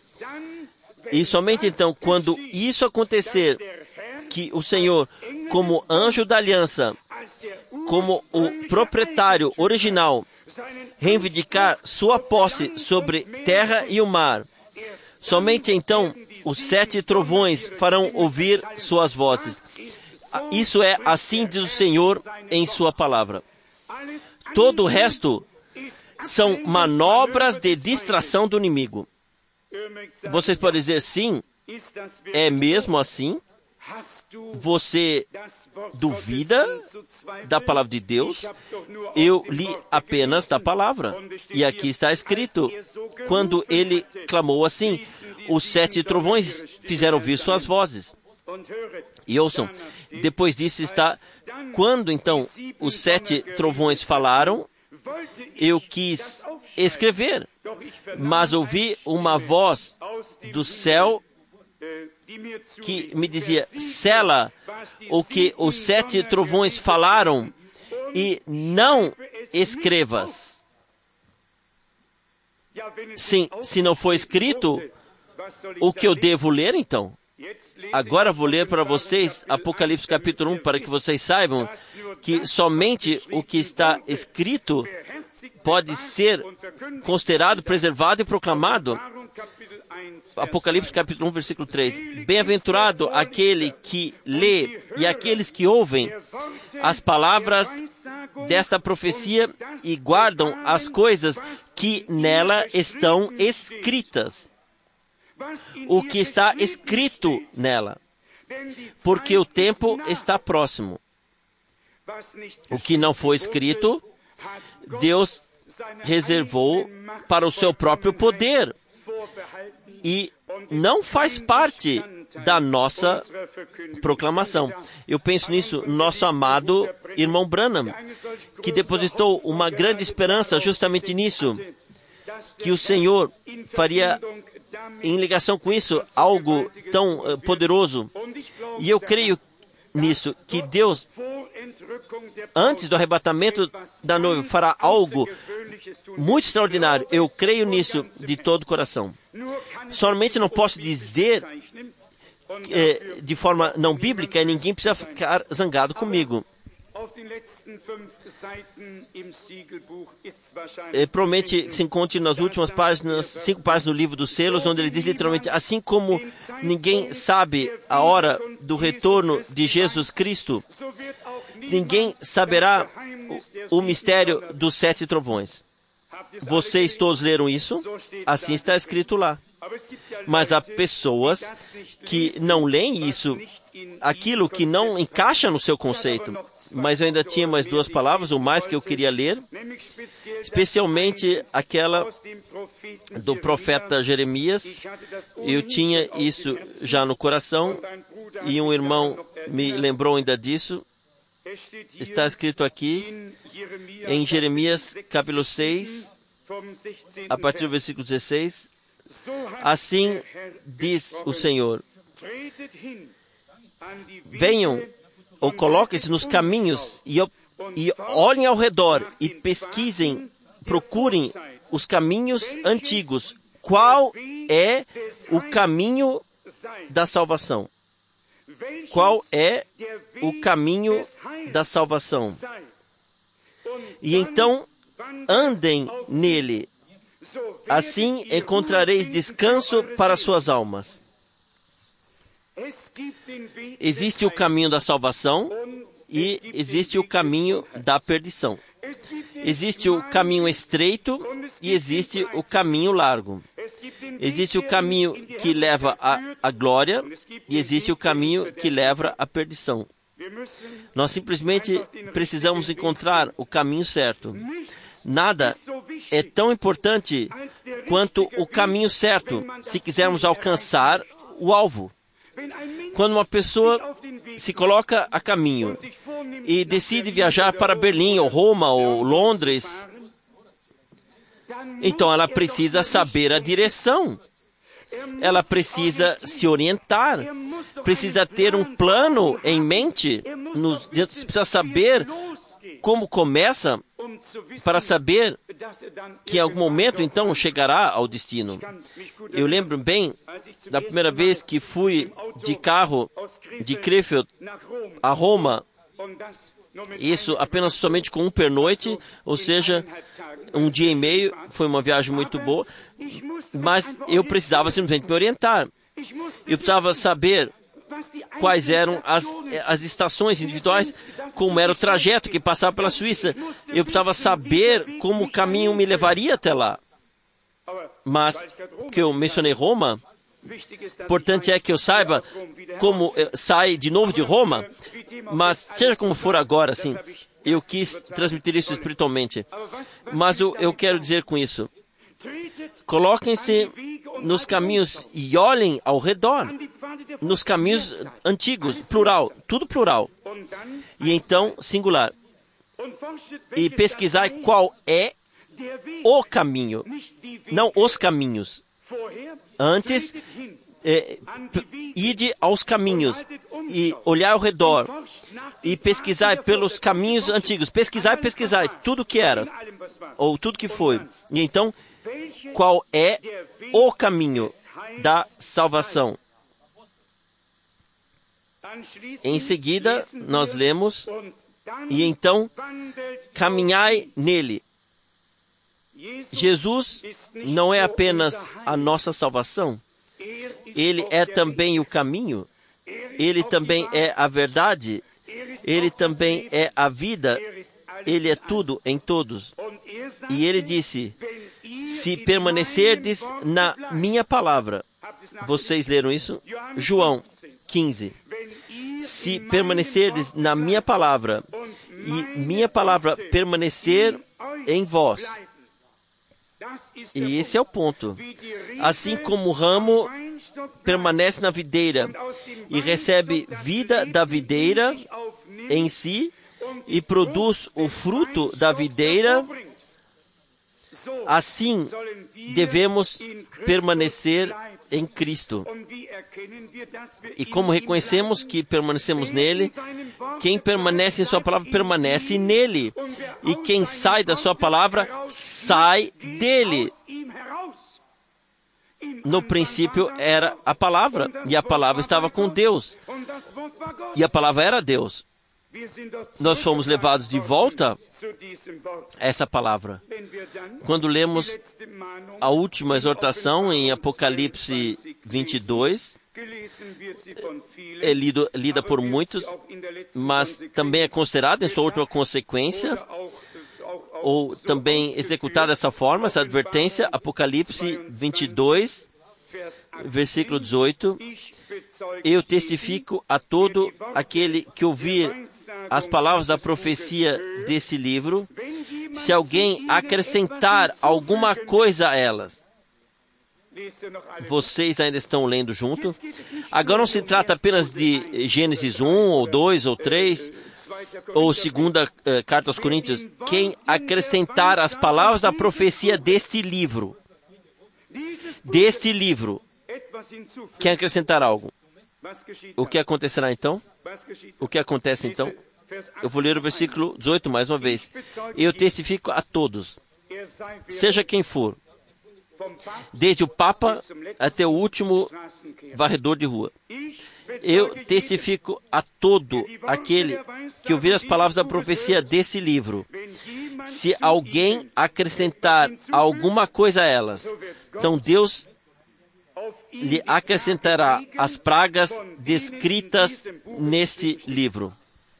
E somente então, quando isso acontecer, que o Senhor, como anjo da aliança, como o proprietário original reivindicar sua posse sobre terra e o mar. Somente então os 7 trovões farão ouvir suas vozes. Isso é, assim diz o Senhor em sua palavra. Todo o resto são manobras de distração do inimigo. Vocês podem dizer, sim, é mesmo assim? Você duvida da palavra de Deus? Eu li apenas da palavra. E aqui está escrito, quando ele clamou assim, os 7 trovões fizeram ouvir suas vozes. E ouçam, depois disso está, quando então os 7 trovões falaram, eu quis escrever, mas ouvi uma voz do céu que me dizia, sela o que os 7 trovões falaram e não escrevas. Sim, se não for escrito, o que eu devo ler então? Agora vou ler para vocês Apocalipse capítulo 1, para que vocês saibam que somente o que está escrito pode ser considerado, preservado e proclamado. Apocalipse capítulo 1, versículo 3. Bem-aventurado aquele que lê e aqueles que ouvem as palavras desta profecia e guardam as coisas que nela estão escritas. O que está escrito nela, porque o tempo está próximo. O que não foi escrito, Deus reservou para o seu próprio poder e não faz parte da nossa proclamação. Eu penso nisso, nosso amado irmão Branham, que depositou uma grande esperança justamente nisso, que o Senhor faria em ligação com isso algo tão poderoso. E eu creio nisso, que Deus, antes do arrebatamento da noiva, fará algo muito extraordinário. Eu creio nisso de todo o coração. Somente não posso dizer de forma não bíblica, e ninguém precisa ficar zangado comigo. Provavelmente se encontre nas últimas páginas, 5 páginas do livro dos selos, onde ele diz literalmente, assim como ninguém sabe a hora do retorno de Jesus Cristo, ninguém saberá o mistério dos 7 trovões. Vocês todos leram isso? Assim está escrito lá. Mas há pessoas que não leem isso, aquilo que não encaixa no seu conceito. Mas eu ainda tinha mais 2 palavras, o mais que eu queria ler, especialmente aquela do profeta Jeremias. Eu tinha isso já no coração e um irmão me lembrou ainda disso. Está escrito aqui em Jeremias capítulo 6, a partir do versículo 16. Assim diz o Senhor: venham ou coloquem-se nos caminhos e olhem ao redor e pesquisem, procurem os caminhos antigos. Qual é o caminho da salvação? Qual é o caminho da salvação? E então andem nele. Assim encontrareis descanso para suas almas. Existe o caminho da salvação e existe o caminho da perdição. Existe o caminho estreito e existe o caminho largo. Existe o caminho que leva à glória e existe o caminho que leva à perdição. Nós simplesmente precisamos encontrar o caminho certo. Nada é tão importante quanto o caminho certo, se quisermos alcançar o alvo. Quando uma pessoa se coloca a caminho e decide viajar para Berlim, ou Roma, ou Londres, então ela precisa saber a direção. Ela precisa se orientar, precisa ter um plano em mente, precisa saber como começa, para saber que em algum momento, então, chegará ao destino. Eu lembro bem da primeira vez que fui de carro de Krefeld a Roma, isso apenas somente com um pernoite, ou seja, um dia e meio, foi uma viagem muito boa, mas eu precisava simplesmente me orientar. Eu precisava saber quais eram as estações individuais, como era o trajeto que passava pela Suíça. Eu precisava saber como o caminho me levaria até lá. Mas, que eu mencionei Roma, importante é que eu saiba como sai de novo de Roma, mas seja como for agora, assim, eu quis transmitir isso espiritualmente. Mas eu quero dizer com isso, coloquem-se nos caminhos e olhem ao redor, nos caminhos antigos, plural, tudo plural. E então, singular. E pesquisar qual é o caminho, não os caminhos. Antes, ide aos caminhos e olhar ao redor e pesquisar pelos caminhos antigos. Pesquisar, tudo que era, ou tudo que foi. E então, qual é o caminho da salvação? Em seguida, nós lemos, e então, caminhai nele. Jesus não é apenas a nossa salvação, Ele é também o caminho, Ele também é a verdade, Ele também é a vida, Ele é tudo em todos. E Ele disse, se permanecerdes na minha palavra, vocês leram isso? João 15. Se permanecerdes na minha palavra, e minha palavra permanecer em vós. E esse é o ponto. Assim como o ramo permanece na videira e recebe vida da videira em si e produz o fruto da videira, assim devemos permanecer em Cristo. E como reconhecemos que permanecemos nele, quem permanece em sua palavra permanece nele. E quem sai da sua palavra, sai dele. No princípio era a palavra, e a palavra estava com Deus. E a palavra era Deus. Nós fomos levados de volta a essa palavra. Quando lemos a última exortação em Apocalipse 22, é lida por muitos, mas também é considerada em sua última consequência, ou também executada dessa forma, essa advertência, Apocalipse 22, versículo 18, eu testifico a todo aquele que ouvir as palavras da profecia desse livro, se alguém acrescentar alguma coisa a elas. Vocês ainda estão lendo junto? Agora não se trata apenas de Gênesis 1, ou 2, ou 3, ou segunda carta aos Coríntios. Quem acrescentar as palavras da profecia deste livro, quem acrescentar algo, o que acontecerá então? O que acontece então? Eu vou ler o versículo 18 mais uma vez. Eu testifico a todos, seja quem for, desde o Papa até o último varredor de rua. Eu testifico a todo aquele que ouvir as palavras da profecia desse livro. Se alguém acrescentar alguma coisa a elas, então Deus lhe acrescentará as pragas descritas neste livro.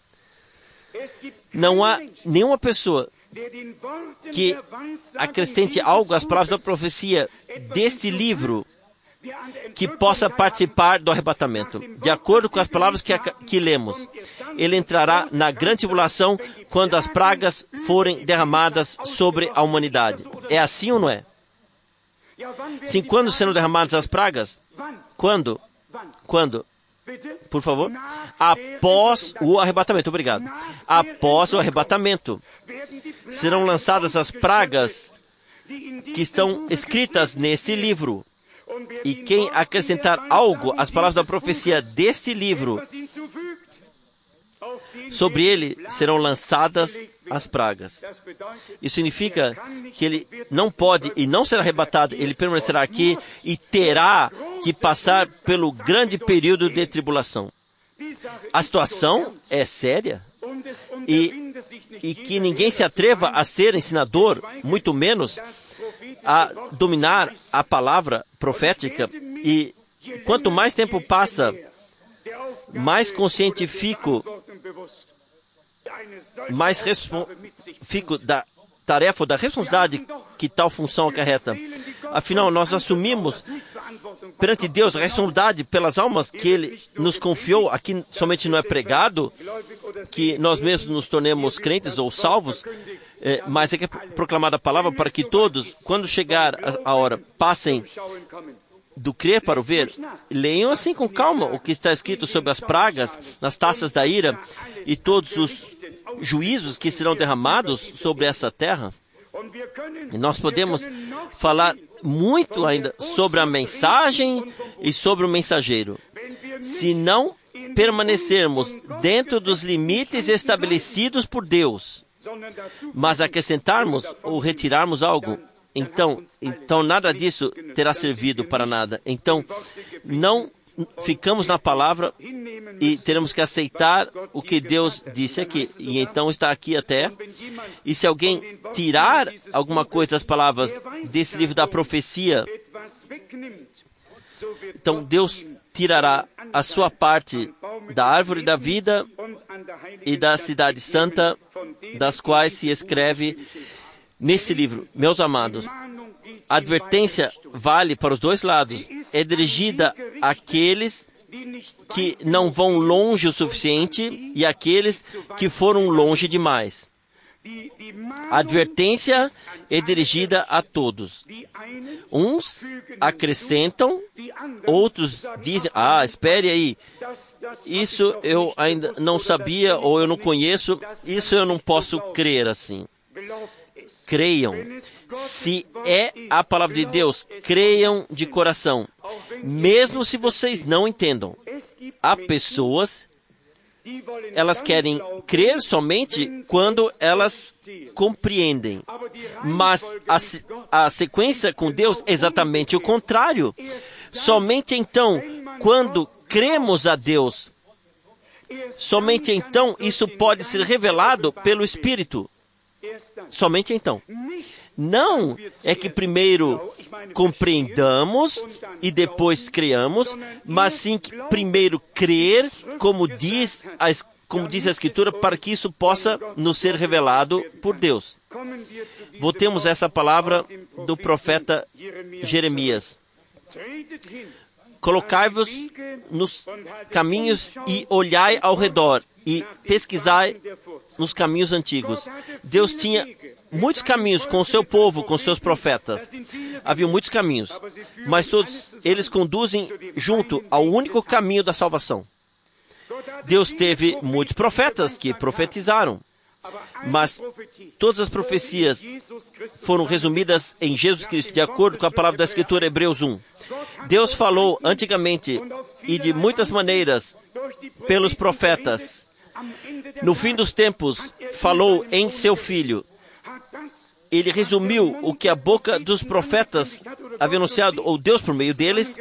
Não há nenhuma pessoa que acrescente algo às palavras da profecia deste livro que possa participar do arrebatamento. De acordo com as palavras que lemos, ele entrará na grande tribulação quando as pragas forem derramadas sobre a humanidade. É assim ou não é? Sim, quando serão derramadas as pragas? Quando? Quando? Por favor. Após o arrebatamento. Obrigado. Após o arrebatamento, serão lançadas as pragas que estão escritas nesse livro. E quem acrescentar algo às palavras da profecia deste livro, sobre ele serão lançadas as pragas. Isso significa que ele não pode e não será arrebatado, ele permanecerá aqui e terá que passar pelo grande período de tribulação. A situação é séria e e que ninguém se atreva a ser ensinador, muito menos a dominar a palavra profética. E quanto mais tempo passa, mais consciente fico, fico da tarefa, da responsabilidade que tal função acarreta. Afinal, nós assumimos perante Deus a responsabilidade pelas almas que Ele nos confiou. Aqui somente não é pregado que nós mesmos nos tornemos crentes ou salvos, mas é que é proclamada a palavra para que todos, quando chegar a hora, passem do crer para o ver. Leiam assim com calma o que está escrito sobre as pragas, nas taças da ira e todos os juízos que serão derramados sobre essa terra. E nós podemos falar muito ainda sobre a mensagem e sobre o mensageiro. Se não permanecermos dentro dos limites estabelecidos por Deus, mas acrescentarmos ou retirarmos algo, então nada disso terá servido para nada. Então, não ficamos na palavra e teremos que aceitar o que Deus disse aqui. E então está aqui até. E se alguém tirar alguma coisa das palavras desse livro da profecia, então Deus tirará a sua parte da árvore da vida e da cidade santa, das quais se escreve nesse livro. Meus amados, a advertência vale para os dois lados. É dirigida àqueles que não vão longe o suficiente e àqueles que foram longe demais. A advertência é dirigida a todos. Uns acrescentam, outros dizem, espere aí, isso eu ainda não sabia ou eu não conheço, isso eu não posso crer assim. Creiam. Se é a palavra de Deus, creiam de coração. Mesmo se vocês não entendam. Há pessoas, elas querem crer somente quando elas compreendem. Mas a sequência com Deus é exatamente o contrário. Somente então, quando cremos a Deus, somente então isso pode ser revelado pelo Espírito. Somente então. Não é que primeiro compreendamos e depois creamos, mas sim que primeiro crer, como diz a Escritura, para que isso possa nos ser revelado por Deus. Voltemos a essa palavra do profeta Jeremias. Colocai-vos nos caminhos e olhai ao redor e pesquisai nos caminhos antigos. Deus tinha muitos caminhos com o seu povo, com seus profetas. Havia muitos caminhos, mas todos eles conduzem junto ao único caminho da salvação. Deus teve muitos profetas que profetizaram, mas todas as profecias foram resumidas em Jesus Cristo, de acordo com a palavra da Escritura, Hebreus 1. Deus falou antigamente e de muitas maneiras pelos profetas. No fim dos tempos, falou em seu Filho. Ele resumiu o que a boca dos profetas havia anunciado, ou Deus por meio deles,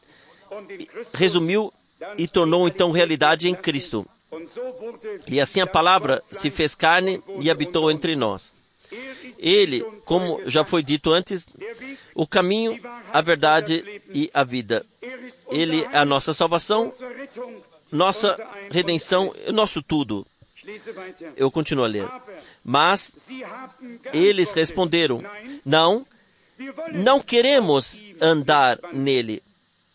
resumiu e tornou então realidade em Cristo. E assim a palavra se fez carne e habitou entre nós. Ele, como já foi dito antes, o caminho, a verdade e a vida. Ele é a nossa salvação, nossa redenção, nosso tudo. Eu continuo a ler. Mas eles responderam, não queremos andar nele.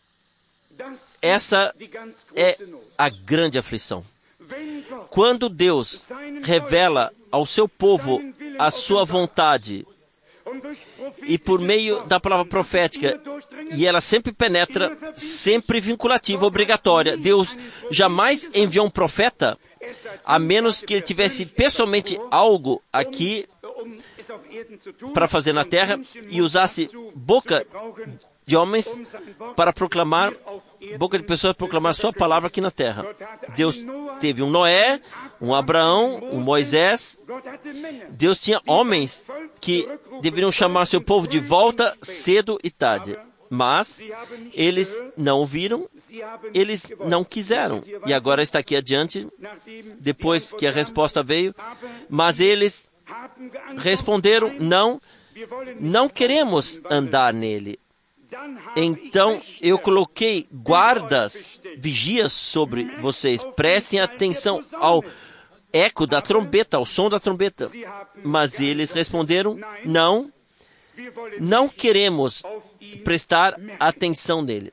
Essa é a grande aflição. Quando Deus revela ao seu povo a sua vontade, e por meio da palavra profética, e ela sempre penetra, sempre vinculativa, obrigatória. Deus jamais enviou um profeta, a menos que ele tivesse pessoalmente algo aqui para fazer na terra e usasse boca de homens para proclamar, boca de pessoas para proclamar sua palavra aqui na terra. Deus teve um Noé, um Abraão, um Moisés. Deus tinha homens que deveriam chamar seu povo de volta cedo e tarde. Mas eles não ouviram, eles não quiseram. E agora está aqui adiante, depois que a resposta veio, Mas eles responderam, não queremos andar nele. Então eu coloquei guardas, vigias sobre vocês. Prestem atenção ao eco da trombeta, ao som da trombeta. Mas eles responderam, não queremos prestar atenção nele.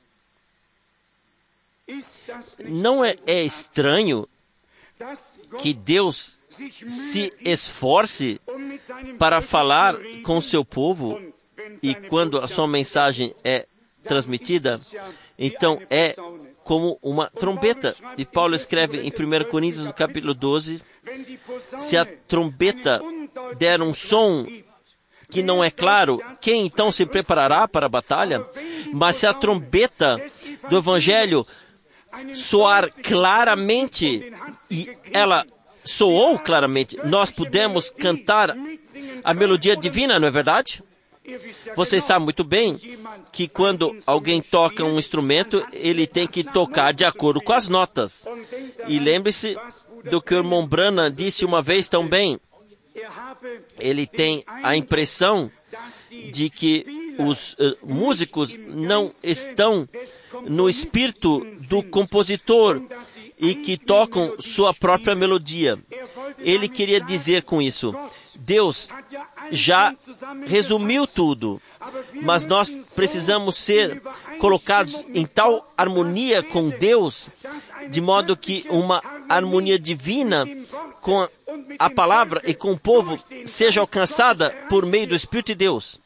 Não é estranho que Deus se esforce para falar com o seu povo, e quando a sua mensagem é transmitida, então é como uma trombeta. E Paulo escreve em 1 Coríntios, no capítulo 12, se a trombeta der um som que não é claro, quem então se preparará para a batalha? Mas se a trombeta do Evangelho soar claramente, e ela soou claramente, nós podemos cantar a melodia divina, não é verdade? Vocês sabem muito bem que quando alguém toca um instrumento, ele tem que tocar de acordo com as notas. E lembre-se do que o irmão Branham disse uma vez tão bem. Ele tem a impressão de que os músicos não estão no espírito do compositor e que tocam sua própria melodia. Ele queria dizer com isso, Deus já resumiu tudo, mas nós precisamos ser colocados em tal harmonia com Deus, de modo que uma harmonia divina com a palavra e com o povo seja alcançada por meio do Espírito de Deus.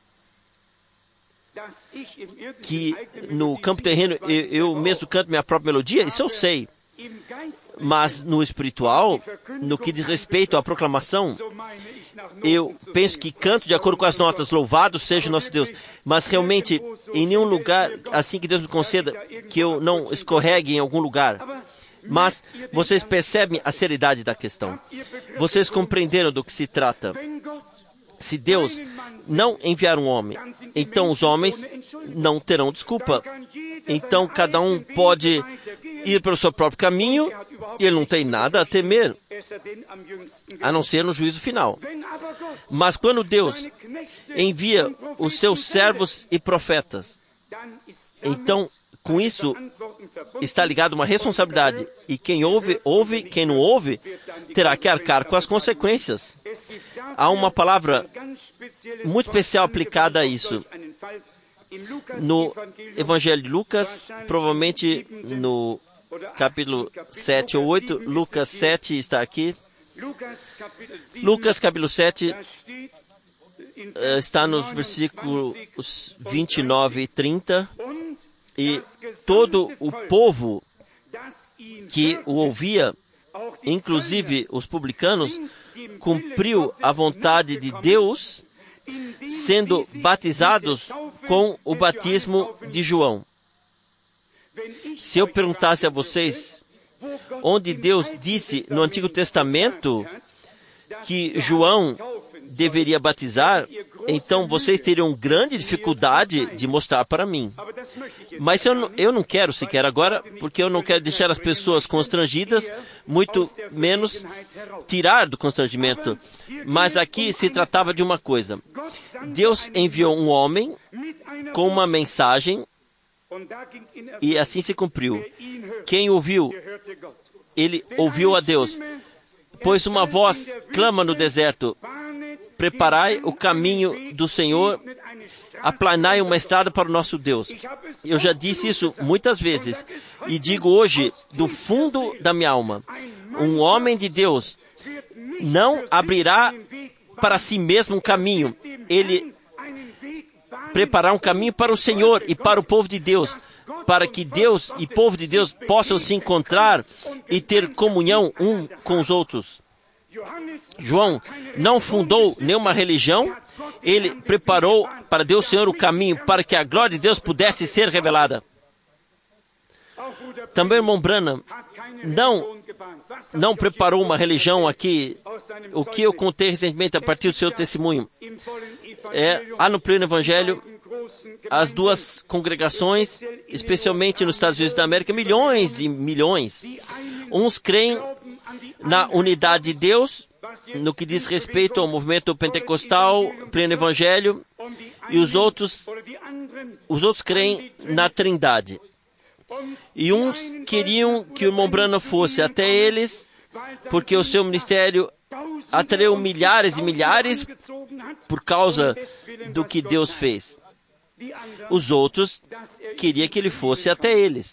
Que no campo terreno eu mesmo canto minha própria melodia, isso eu sei. Mas no espiritual, no que diz respeito à proclamação, eu penso que canto de acordo com as notas, louvado seja o nosso Deus. Mas realmente, em nenhum lugar, assim que Deus me conceda, que eu não escorregue em algum lugar. Mas vocês percebem a seriedade da questão. Vocês compreenderam do que se trata. Se Deus não enviar um homem, então os homens não terão desculpa. Então cada um pode ir pelo seu próprio caminho e ele não tem nada a temer, a não ser no juízo final. Mas quando Deus envia os seus servos e profetas, então com isso está ligado uma responsabilidade. E quem ouve, ouve. Quem não ouve, terá que arcar com as consequências. Há uma palavra muito especial aplicada a isso. No Evangelho de Lucas, provavelmente no capítulo 7 ou 8, Lucas 7 está aqui. Lucas capítulo 7 está nos versículos 29 e 30. E todo o povo que o ouvia, inclusive os publicanos, cumpriu a vontade de Deus, sendo batizados com o batismo de João. Se eu perguntasse a vocês onde Deus disse no Antigo Testamento que João deveria batizar, então vocês teriam grande dificuldade de mostrar para mim. Mas eu não quero sequer agora, porque eu não quero deixar as pessoas constrangidas, muito menos tirar do constrangimento. Mas aqui se tratava de uma coisa. Deus enviou um homem com uma mensagem e assim se cumpriu. Quem ouviu, ele ouviu a Deus. Pois uma voz clama no deserto, preparai o caminho do Senhor, aplanai uma estrada para o nosso Deus. Eu já disse isso muitas vezes e digo hoje, do fundo da minha alma, um homem de Deus não abrirá para si mesmo um caminho. Ele preparará um caminho para o Senhor e para o povo de Deus, para que Deus e povo de Deus possam se encontrar e ter comunhão um com os outros. João não fundou nenhuma religião, ele preparou para Deus Senhor o caminho para que a glória de Deus pudesse ser revelada. Também o irmão Branham não preparou uma religião aqui, o que eu contei recentemente a partir do seu testemunho. Há no pleno Evangelho as duas congregações, especialmente nos Estados Unidos da América, milhões e milhões. Uns creem na unidade de Deus no que diz respeito ao movimento pentecostal, pleno evangelho, e os outros creem na Trindade. E uns queriam que o irmão Branham fosse até eles, porque o seu ministério atraiu milhares e milhares por causa do que Deus fez. Os outros queriam que ele fosse até eles.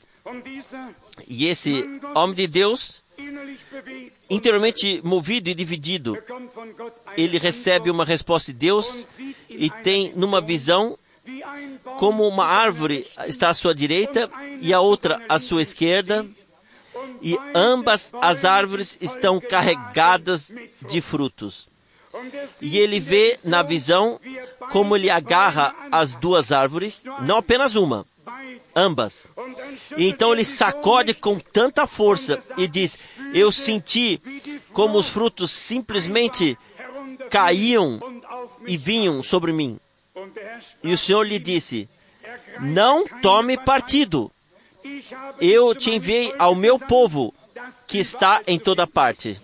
E esse homem de Deus, interiormente movido e dividido, ele recebe uma resposta de Deus e tem numa visão como uma árvore está à sua direita e a outra à sua esquerda, e ambas as árvores estão carregadas de frutos. E ele vê na visão como ele agarra as duas árvores, não apenas uma, ambas. E então ele sacode com tanta força e diz: eu senti como os frutos simplesmente caíam e vinham sobre mim. E o Senhor lhe disse: não tome partido. Eu te enviei ao meu povo, que está em toda parte.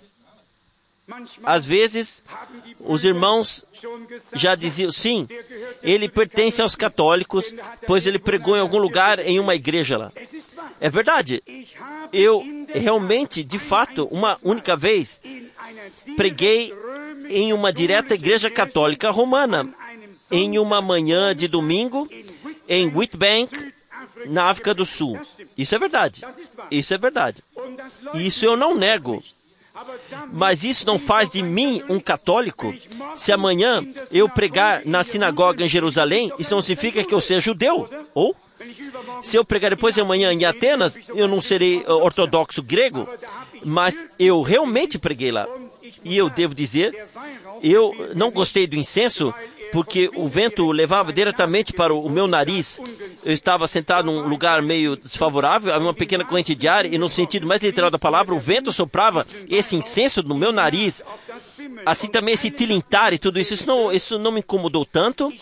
Às vezes, os irmãos já diziam: sim, ele pertence aos católicos, pois ele pregou em algum lugar, em uma igreja lá. É verdade. Eu realmente, de fato, uma única vez, preguei em uma direta igreja católica romana, em uma manhã de domingo, em Witbank, na África do Sul. Isso é verdade. Isso é verdade. Isso eu não nego. Mas isso não faz de mim um católico. Se amanhã eu pregar na sinagoga em Jerusalém, isso não significa que eu seja judeu. Ou, se eu pregar depois de amanhã em Atenas, eu não serei ortodoxo grego, mas eu realmente preguei lá. E eu devo dizer, eu não gostei do incenso, porque o vento levava diretamente para o meu nariz. Eu estava sentado num lugar meio desfavorável, havia uma pequena corrente de ar, e no sentido mais literal da palavra, o vento soprava esse incenso no meu nariz. Assim também esse tilintar e tudo isso, isso não me incomodou tanto.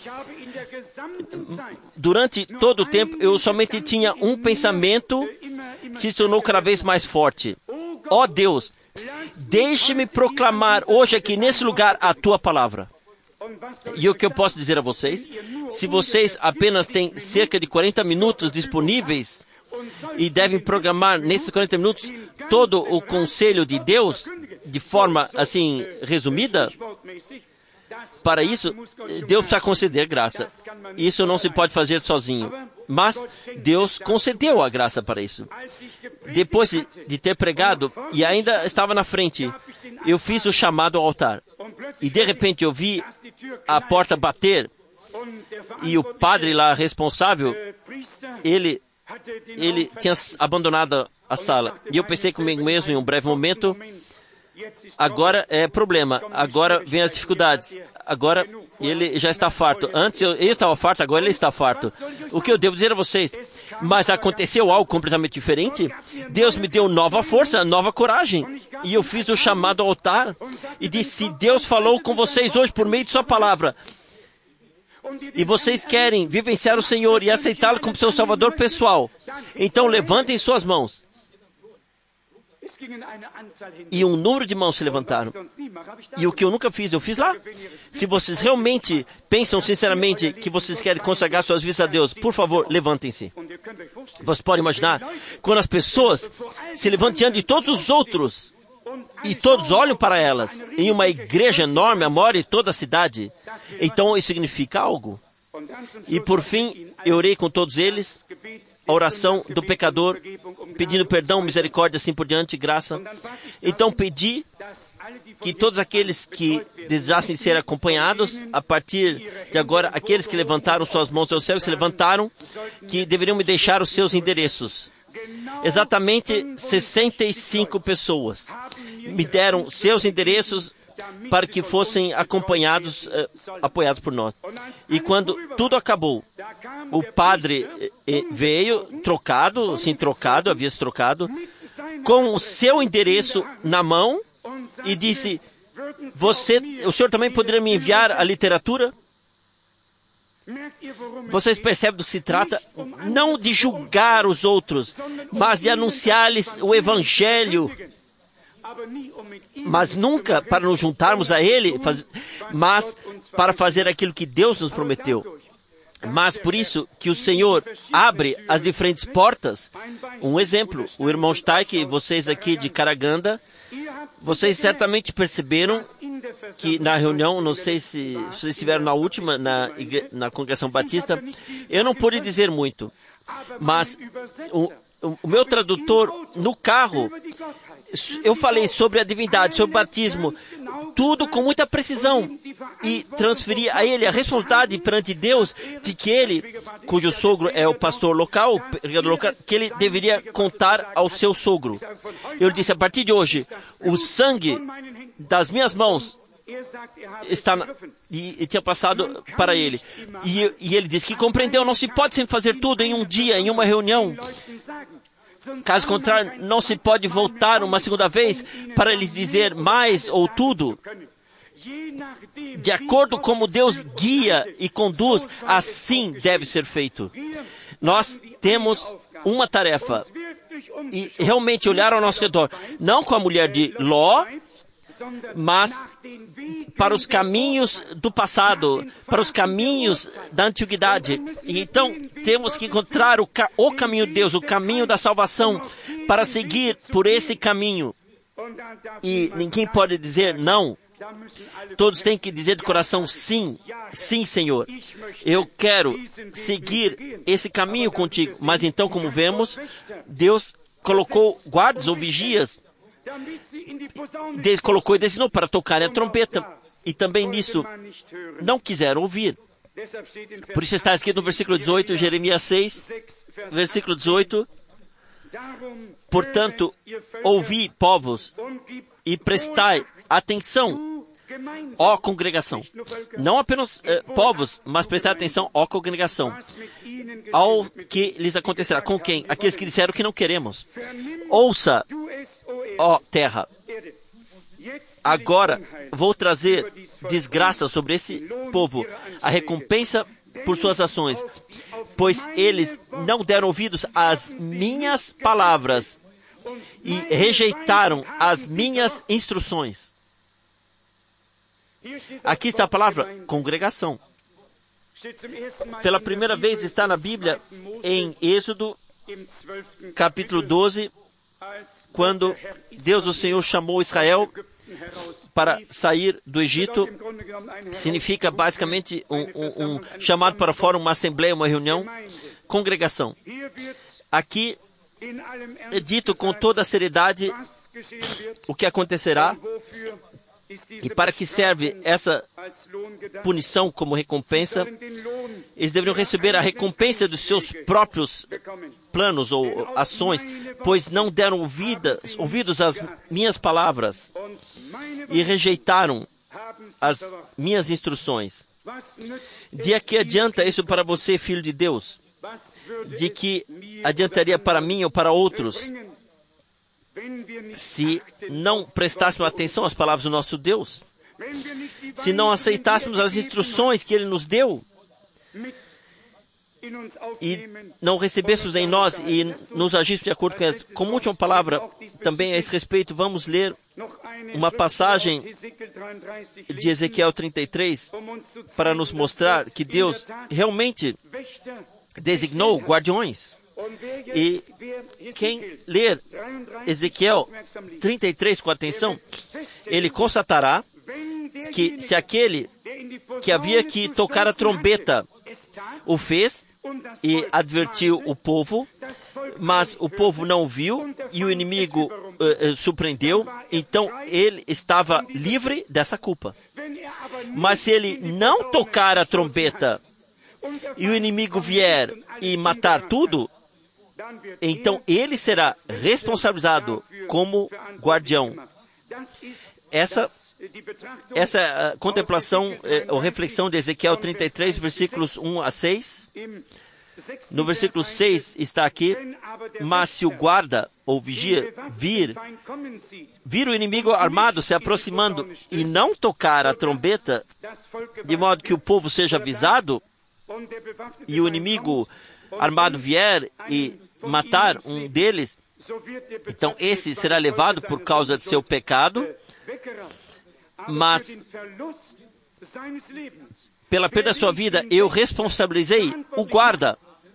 Durante todo o tempo, eu somente tinha um pensamento que se tornou cada vez mais forte. Ó Deus, deixe-me proclamar hoje aqui nesse lugar a Tua palavra. E o que eu posso dizer a vocês, se vocês apenas têm cerca de 40 minutos disponíveis e devem programar nesses 40 minutos todo o conselho de Deus, de forma assim resumida, para isso, Deus precisa conceder graça. Isso não se pode fazer sozinho. Mas Deus concedeu a graça para isso. Depois de ter pregado, e ainda estava na frente, eu fiz o chamado ao altar. E de repente eu vi a porta bater, e o padre lá responsável, ele tinha abandonado a sala. E eu pensei comigo mesmo em um breve momento: agora é problema, agora vem as dificuldades, agora ele já está farto. Antes eu estava farto, agora ele está farto. O que eu devo dizer a vocês? Mas aconteceu algo completamente diferente. Deus me deu nova força, nova coragem. E eu fiz o chamado ao altar e disse: se Deus falou com vocês hoje por meio de sua palavra, e vocês querem vivenciar o Senhor e aceitá-lo como seu Salvador pessoal, então levantem suas mãos. E um número de mãos se levantaram. E o que eu nunca fiz, eu fiz lá. Se vocês realmente pensam sinceramente que vocês querem consagrar suas vidas a Deus, por favor, levantem-se. Você pode imaginar, quando as pessoas se levantam diante de todos os outros, e todos olham para elas, em uma igreja enorme, a maior de toda a cidade, então isso significa algo. E por fim, eu orei com todos eles, a oração do pecador, pedindo perdão, misericórdia, assim por diante, graça. Então pedi que todos aqueles que desejassem ser acompanhados, a partir de agora, aqueles que levantaram suas mãos ao céu e se levantaram, que deveriam me deixar os seus endereços. Exatamente 65 pessoas me deram seus endereços para que fossem acompanhados, apoiados por nós. E quando tudo acabou, o padre veio havia se trocado, com o seu endereço na mão e disse: o senhor também poderia me enviar a literatura? Vocês percebem do que se trata? Não de julgar os outros, mas de anunciar-lhes o Evangelho. mas nunca para nos juntarmos a Ele, mas para fazer aquilo que Deus nos prometeu. Mas por isso que o Senhor abre as diferentes portas. Um exemplo, o irmão Steik, vocês aqui de Karaganda, vocês certamente perceberam que na reunião, não sei se vocês estiveram na última, na Congregação Batista, eu não pude dizer muito, mas o meu tradutor no carro, eu falei sobre a divindade, sobre o batismo, tudo com muita precisão, e transferi a ele a responsabilidade perante Deus de que ele, cujo sogro é o pastor local, o pregador local, que ele deveria contar ao seu sogro. Eu disse, a partir de hoje, o sangue das minhas mãos está e tinha passado para ele. E ele disse que compreendeu, não se pode sempre fazer tudo em um dia, em uma reunião. Caso contrário, não se pode voltar uma segunda vez para lhes dizer mais ou tudo. De acordo com como Deus guia e conduz, assim deve ser feito. Nós temos uma tarefa e realmente olhar ao nosso redor, não com a mulher de Ló, mas para os caminhos do passado, para os caminhos da antiguidade. E então, temos que encontrar o caminho de Deus, o caminho da salvação, para seguir por esse caminho. E ninguém pode dizer não. Todos têm que dizer de coração, sim, sim, Senhor. Eu quero seguir esse caminho contigo. Mas então, como vemos, Deus colocou guardas ou vigias, Deus colocou e designou para tocarem a trompeta. E também nisso não quiseram ouvir. Por isso está escrito no versículo 18, Jeremias 6, versículo 18. Portanto, ouvi, povos, e prestai atenção, ó congregação. Não apenas povos, mas prestai atenção, ó congregação, ao que lhes acontecerá. Com quem? Aqueles que disseram que não queremos. Ouça, ó terra. Agora vou trazer desgraça sobre esse povo, a recompensa por suas ações, pois eles não deram ouvidos às minhas palavras e rejeitaram as minhas instruções. Aqui está a palavra congregação. Pela primeira vez está na Bíblia em Êxodo, capítulo 12, quando Deus, o Senhor, chamou Israel para sair do Egito. Significa basicamente um chamado para fora, uma assembleia, uma reunião, congregação. Aqui é dito com toda a seriedade o que acontecerá e para que serve essa punição como recompensa. Eles deveriam receber a recompensa dos seus próprios planos ou ações, pois não deram ouvidos às minhas palavras e rejeitaram as minhas instruções. De que adianta isso para você, filho de Deus? De que adiantaria para mim ou para outros se não prestássemos atenção às palavras do nosso Deus? Se não aceitássemos as instruções que Ele nos deu e não recebêssemos em nós e nos agíssemos de acordo com elas? Como última palavra, também a esse respeito, vamos ler uma passagem de Ezequiel 33 para nos mostrar que Deus realmente designou guardiões. E quem ler Ezequiel 33 com atenção, ele constatará que se aquele que havia que tocar a trombeta o fez e advertiu o povo, mas o povo não viu e o inimigo surpreendeu, então ele estava livre dessa culpa. Mas se ele não tocar a trombeta e o inimigo vier e matar tudo, então ele será responsabilizado como guardião. Essa contemplação ou reflexão de Ezequiel 33, versículos 1 a 6. No versículo 6 está aqui: mas se o guarda ou vigia vir o inimigo armado se aproximando e não tocar a trombeta, de modo que o povo seja avisado, e o inimigo armado vier e matar um deles, Então esse será levado por causa de seu pecado, mas pela perda da sua vida eu responsabilizei o guarda.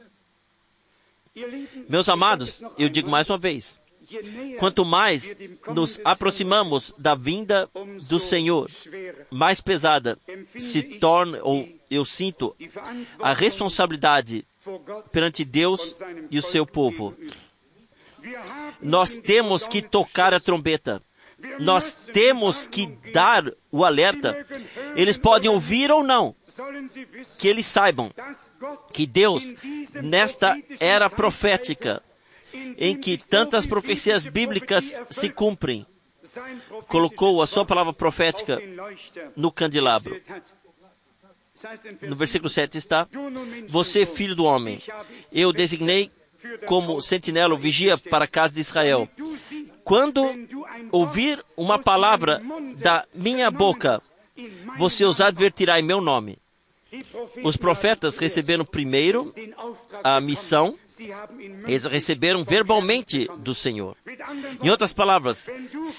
Meus amados, eu digo mais uma vez, quanto mais nos aproximamos da vinda do Senhor, mais pesada se torna, ou eu sinto, a responsabilidade perante Deus e o seu povo. Nós temos que tocar a trombeta. Nós temos que dar o alerta. Eles podem ouvir ou não. Que eles saibam que Deus, nesta era profética, em que tantas profecias bíblicas se cumprem, colocou a sua palavra profética no candelabro. No versículo 7 está: você, filho do homem, eu designei como sentinela ou vigia para a casa de Israel. Quando ouvir uma palavra da minha boca, você os advertirá em meu nome. Os profetas receberam primeiro a missão, eles receberam verbalmente do Senhor. Em outras palavras,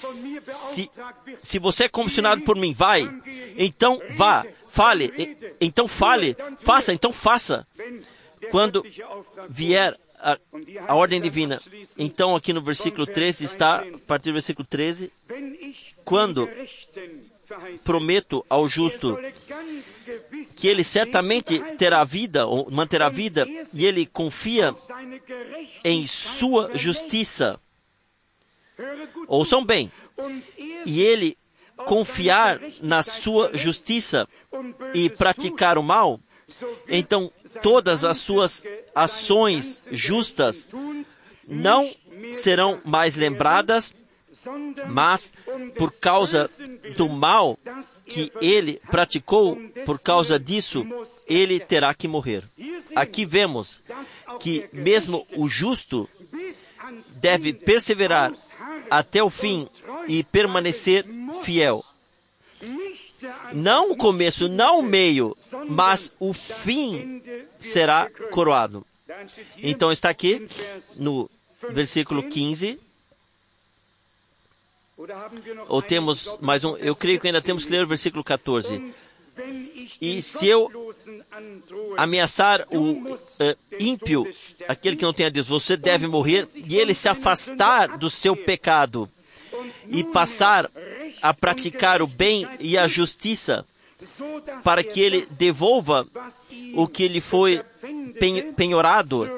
se você é comissionado por mim, vai, então vá, fale, então fale, faça, então faça. Quando vier a ordem divina. Então aqui no versículo 13 está, a partir do versículo 13, quando prometo ao justo que ele certamente terá vida, ou manterá vida, e ele confia em sua justiça. Ouçam bem, e ele confiar na sua justiça e praticar o mal, então todas as suas ações justas não serão mais lembradas, mas por causa do mal que ele praticou, por causa disso, ele terá que morrer. Aqui vemos que mesmo o justo deve perseverar até o fim e permanecer fiel. Não o começo, não o meio, mas o fim será coroado. Então está aqui no versículo 15. Ou temos mais um? Eu creio que ainda temos que ler o versículo 14. E se eu ameaçar o ímpio, aquele que não tem a Deus, você deve morrer, e ele se afastar do seu pecado e passar a praticar o bem e a justiça, para que ele devolva o que lhe foi penhorado,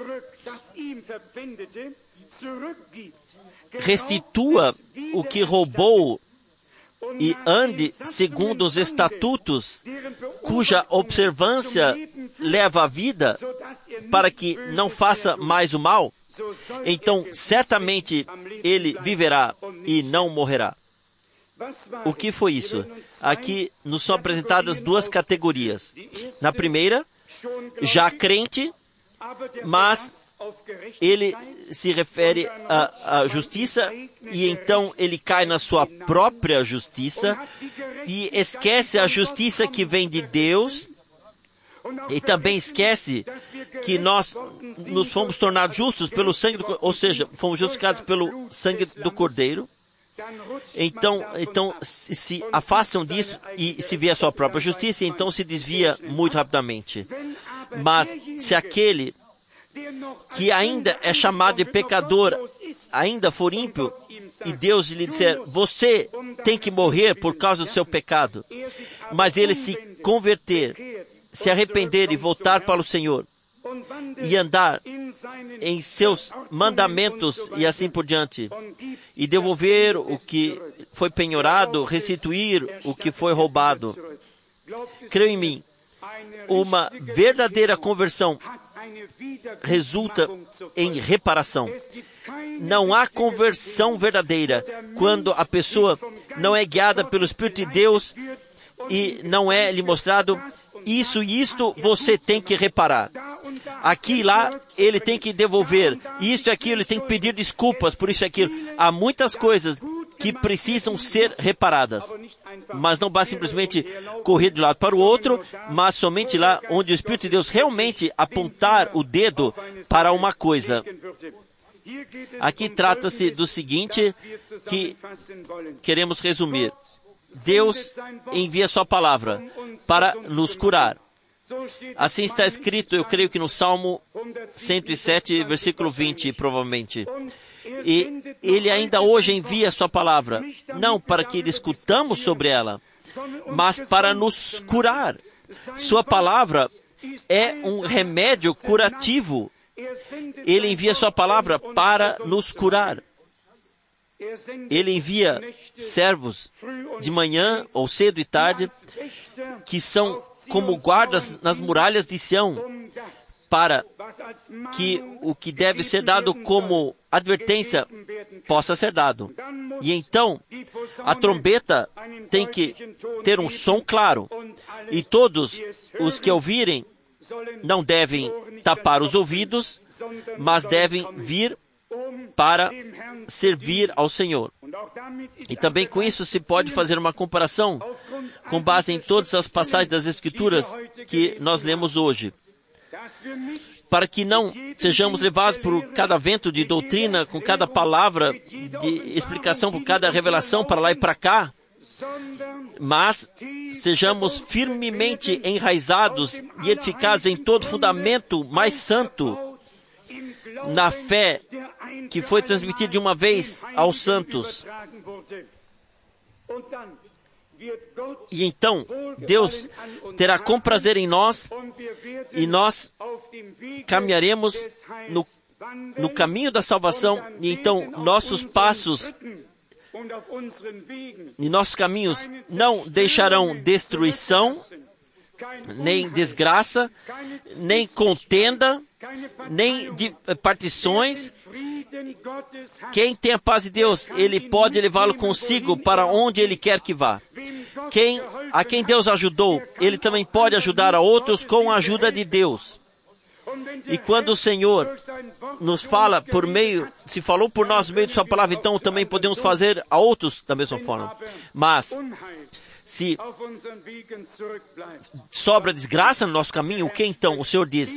restitua o que roubou e ande segundo os estatutos, cuja observância leva à vida, para que não faça mais o mal, então certamente ele viverá e não morrerá. O que foi isso? Aqui nos são apresentadas duas categorias. Na primeira, já crente, mas ele se refere à justiça, e então ele cai na sua própria justiça e esquece a justiça que vem de Deus, e também esquece que nós nos fomos tornados justos pelo sangue do Cordeiro, ou seja, fomos justificados pelo sangue do Cordeiro. Então se afastam disso e se vê a sua própria justiça, e então se desvia muito rapidamente. Mas se aquele que ainda é chamado de pecador ainda for ímpio, e Deus lhe disser: você tem que morrer por causa do seu pecado, mas ele se converter, se arrepender e voltar para o Senhor, e andar em seus mandamentos e assim por diante, e devolver o que foi penhorado, restituir o que foi roubado. Creia em mim, uma verdadeira conversão resulta em reparação. Não há conversão verdadeira quando a pessoa não é guiada pelo Espírito de Deus e não é lhe mostrado: isso e isto você tem que reparar. Aqui e lá ele tem que devolver. Isto e aquilo ele tem que pedir desculpas por isso e aquilo. Há muitas coisas que precisam ser reparadas. Mas não basta simplesmente correr de um lado para o outro, mas somente lá onde o Espírito de Deus realmente apontar o dedo para uma coisa. Aqui trata-se do seguinte que queremos resumir. Deus envia sua palavra para nos curar. Assim está escrito, eu creio que no Salmo 107, versículo 20, provavelmente. E Ele ainda hoje envia sua palavra, não para que discutamos sobre ela, mas para nos curar. Sua palavra é um remédio curativo. Ele envia sua palavra para nos curar. Ele envia servos de manhã ou cedo e tarde, que são como guardas nas muralhas de Sião, para que o que deve ser dado como advertência possa ser dado. E então, a trombeta tem que ter um som claro, e todos os que ouvirem não devem tapar os ouvidos, mas devem vir para servir ao Senhor. E também com isso se pode fazer uma comparação com base em todas as passagens das Escrituras que nós lemos hoje. Para que não sejamos levados por cada vento de doutrina, com cada palavra de explicação, por cada revelação para lá e para cá, mas sejamos firmemente enraizados e edificados em todo fundamento mais santo, na fé que foi transmitida de uma vez aos santos. E então, Deus terá comprazer em nós, e nós caminharemos no caminho da salvação, e então nossos passos e nossos caminhos não deixarão destruição, nem desgraça, nem contenda, nem partições. Quem tem a paz de Deus, Ele pode levá-lo consigo para onde Ele quer que vá. A quem Deus ajudou, Ele também pode ajudar a outros com a ajuda de Deus. E quando o Senhor nos fala por meio, se falou por nós no meio de sua palavra, então também podemos fazer a outros da mesma forma. Mas, se sobra desgraça no nosso caminho, o que então? O Senhor diz,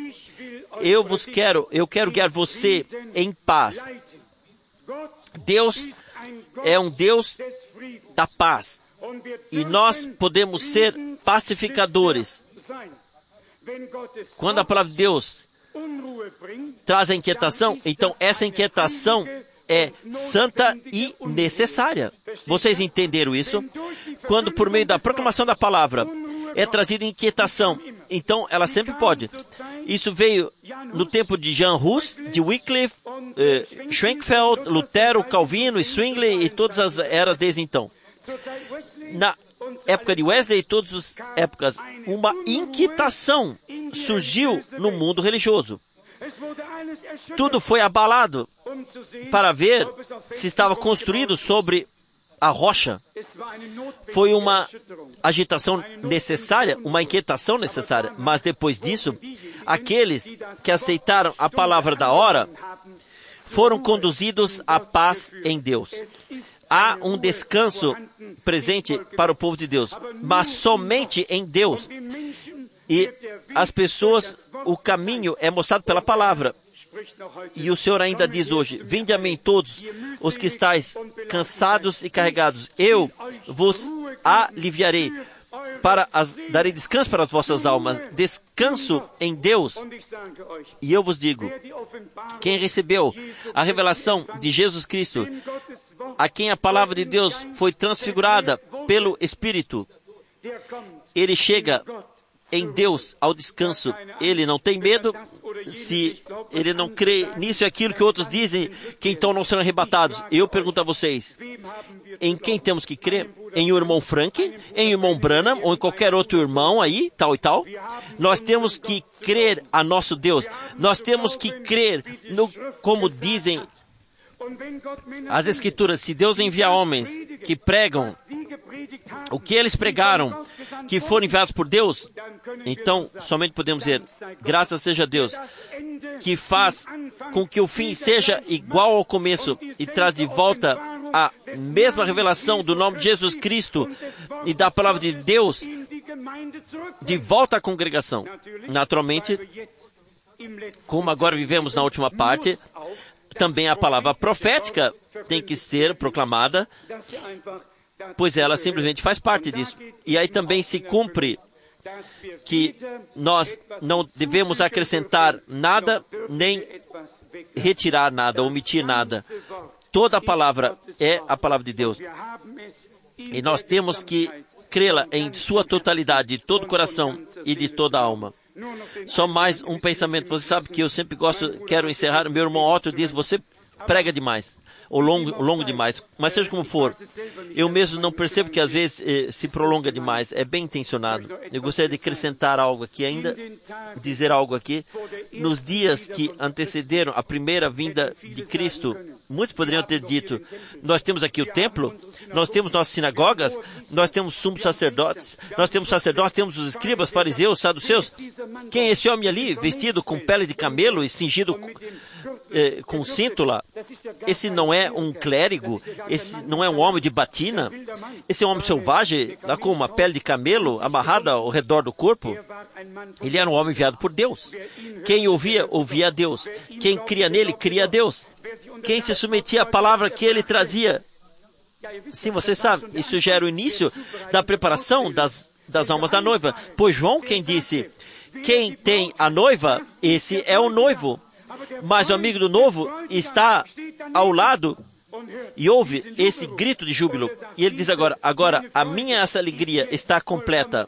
eu quero guiar você em paz. Deus é um Deus da paz. E nós podemos ser pacificadores. Quando a palavra de Deus traz a inquietação, então essa inquietação é santa e necessária. Vocês entenderam isso? Quando por meio da proclamação da palavra é trazida inquietação, então ela sempre pode. Isso veio no tempo de Jan Hus, de Wycliffe, Schwenkfeld, Lutero, Calvino, Zwingli e todas as eras desde então. Na época de Wesley e todas as épocas, uma inquietação surgiu no mundo religioso. Tudo foi abalado para ver se estava construído sobre a rocha. Foi uma agitação necessária, uma inquietação necessária. Mas depois disso, aqueles que aceitaram a palavra da hora foram conduzidos à paz em Deus. Há um descanso presente para o povo de Deus, mas somente em Deus. E as pessoas, o caminho é mostrado pela palavra. E o Senhor ainda diz hoje, vinde a mim todos os que estáis cansados e carregados, eu vos aliviarei, darei descanso para as vossas almas, descanso em Deus. E eu vos digo, quem recebeu a revelação de Jesus Cristo, a quem a palavra de Deus foi transfigurada pelo Espírito, ele chega em Deus ao descanso. Ele não tem medo. Se ele não crê nisso e aquilo que outros dizem, que então não serão arrebatados. Eu pergunto a vocês, em quem temos que crer? Em o irmão Frank? Em o irmão Branham? Ou em qualquer outro irmão aí, tal e tal? Nós temos que crer a nosso Deus. Nós temos que crer como dizem as Escrituras. Se Deus envia homens que pregam o que eles pregaram, que foram enviados por Deus, então somente podemos dizer, graças seja Deus, que faz com que o fim seja igual ao começo e traz de volta a mesma revelação do nome de Jesus Cristo e da palavra de Deus de volta à congregação. Naturalmente, como agora vivemos na última parte, também a palavra profética tem que ser proclamada, pois ela simplesmente faz parte disso. E aí também se cumpre que nós não devemos acrescentar nada, nem retirar nada, omitir nada. Toda a palavra é a palavra de Deus. E nós temos que crê-la em sua totalidade, de todo o coração e de toda a alma. Só mais um pensamento. Você sabe que eu sempre quero encerrar. Meu irmão Otto diz, você prega demais, ou longo demais, mas seja como for, eu mesmo não percebo que às vezes se prolonga demais, é bem intencionado. Eu gostaria de acrescentar algo aqui ainda, dizer algo aqui. Nos dias que antecederam a primeira vinda de Cristo, muitos poderiam ter dito, nós temos aqui o templo, nós temos nossas sinagogas, nós temos sumos sacerdotes, temos os escribas, fariseus, saduceus. Quem é esse homem ali, vestido com pele de camelo e cingido com cíntola? Esse não é um clérigo, esse não é um homem de batina, esse é um homem selvagem, lá com uma pele de camelo amarrada ao redor do corpo. Ele era um homem enviado por Deus. Quem ouvia, ouvia a Deus. Quem cria nele, cria a Deus. Quem se submetia à palavra que ele trazia. Sim, você sabe, isso já era o início da preparação das almas da noiva. Pois João quem disse, quem tem a noiva, esse é o noivo. Mas o amigo do noivo está ao lado e ouve esse grito de júbilo. E ele diz agora a minha essa alegria está completa.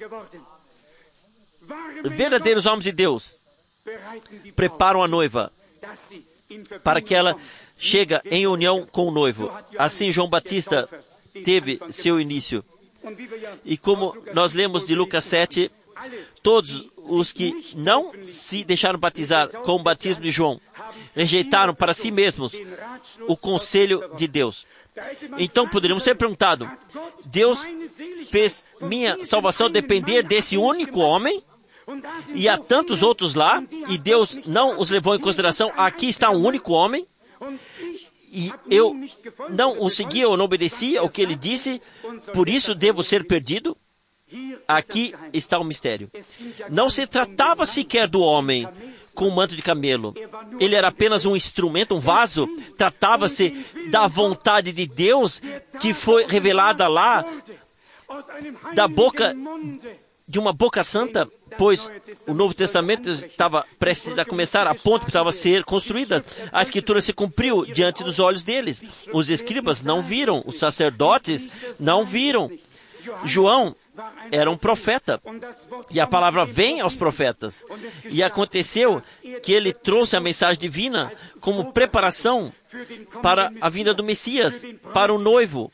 Verdadeiros homens de Deus preparam a noiva para que ela chegue em união com o noivo. Assim João Batista teve seu início. E como nós lemos de Lucas 7, todos os que não se deixaram batizar com o batismo de João rejeitaram para si mesmos o conselho de Deus. Então poderíamos ter perguntado, Deus fez minha salvação depender desse único homem? E há tantos outros lá, e Deus não os levou em consideração. Aqui está um único homem, e eu não o seguia ou não obedecia ao que ele disse, por isso devo ser perdido? Aqui está o mistério. Não se tratava sequer do homem com o manto de camelo. Ele era apenas um instrumento, um vaso. Tratava-se da vontade de Deus que foi revelada lá da boca de uma boca santa, pois o Novo Testamento estava prestes a começar, a ponte precisava ser construída. A Escritura se cumpriu diante dos olhos deles. Os escribas não viram, os sacerdotes não viram. João era um profeta, e a palavra vem aos profetas. E aconteceu que ele trouxe a mensagem divina como preparação para a vinda do Messias, para o noivo.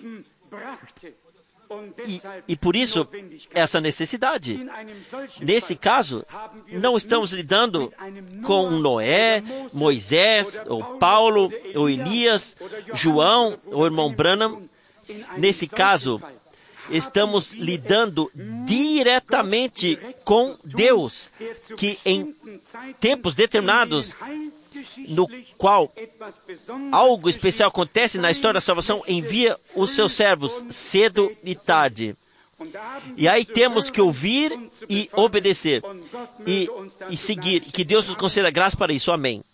E por isso, essa necessidade. Nesse caso, não estamos lidando com Noé, Moisés, ou Paulo, ou Elias, João, ou irmão Branham. Nesse caso, estamos lidando diretamente com Deus, que em tempos determinados, no qual algo especial acontece na história da salvação, envia os seus servos cedo e tarde. E aí temos que ouvir e obedecer e seguir. Que Deus nos conceda graça para isso. Amém.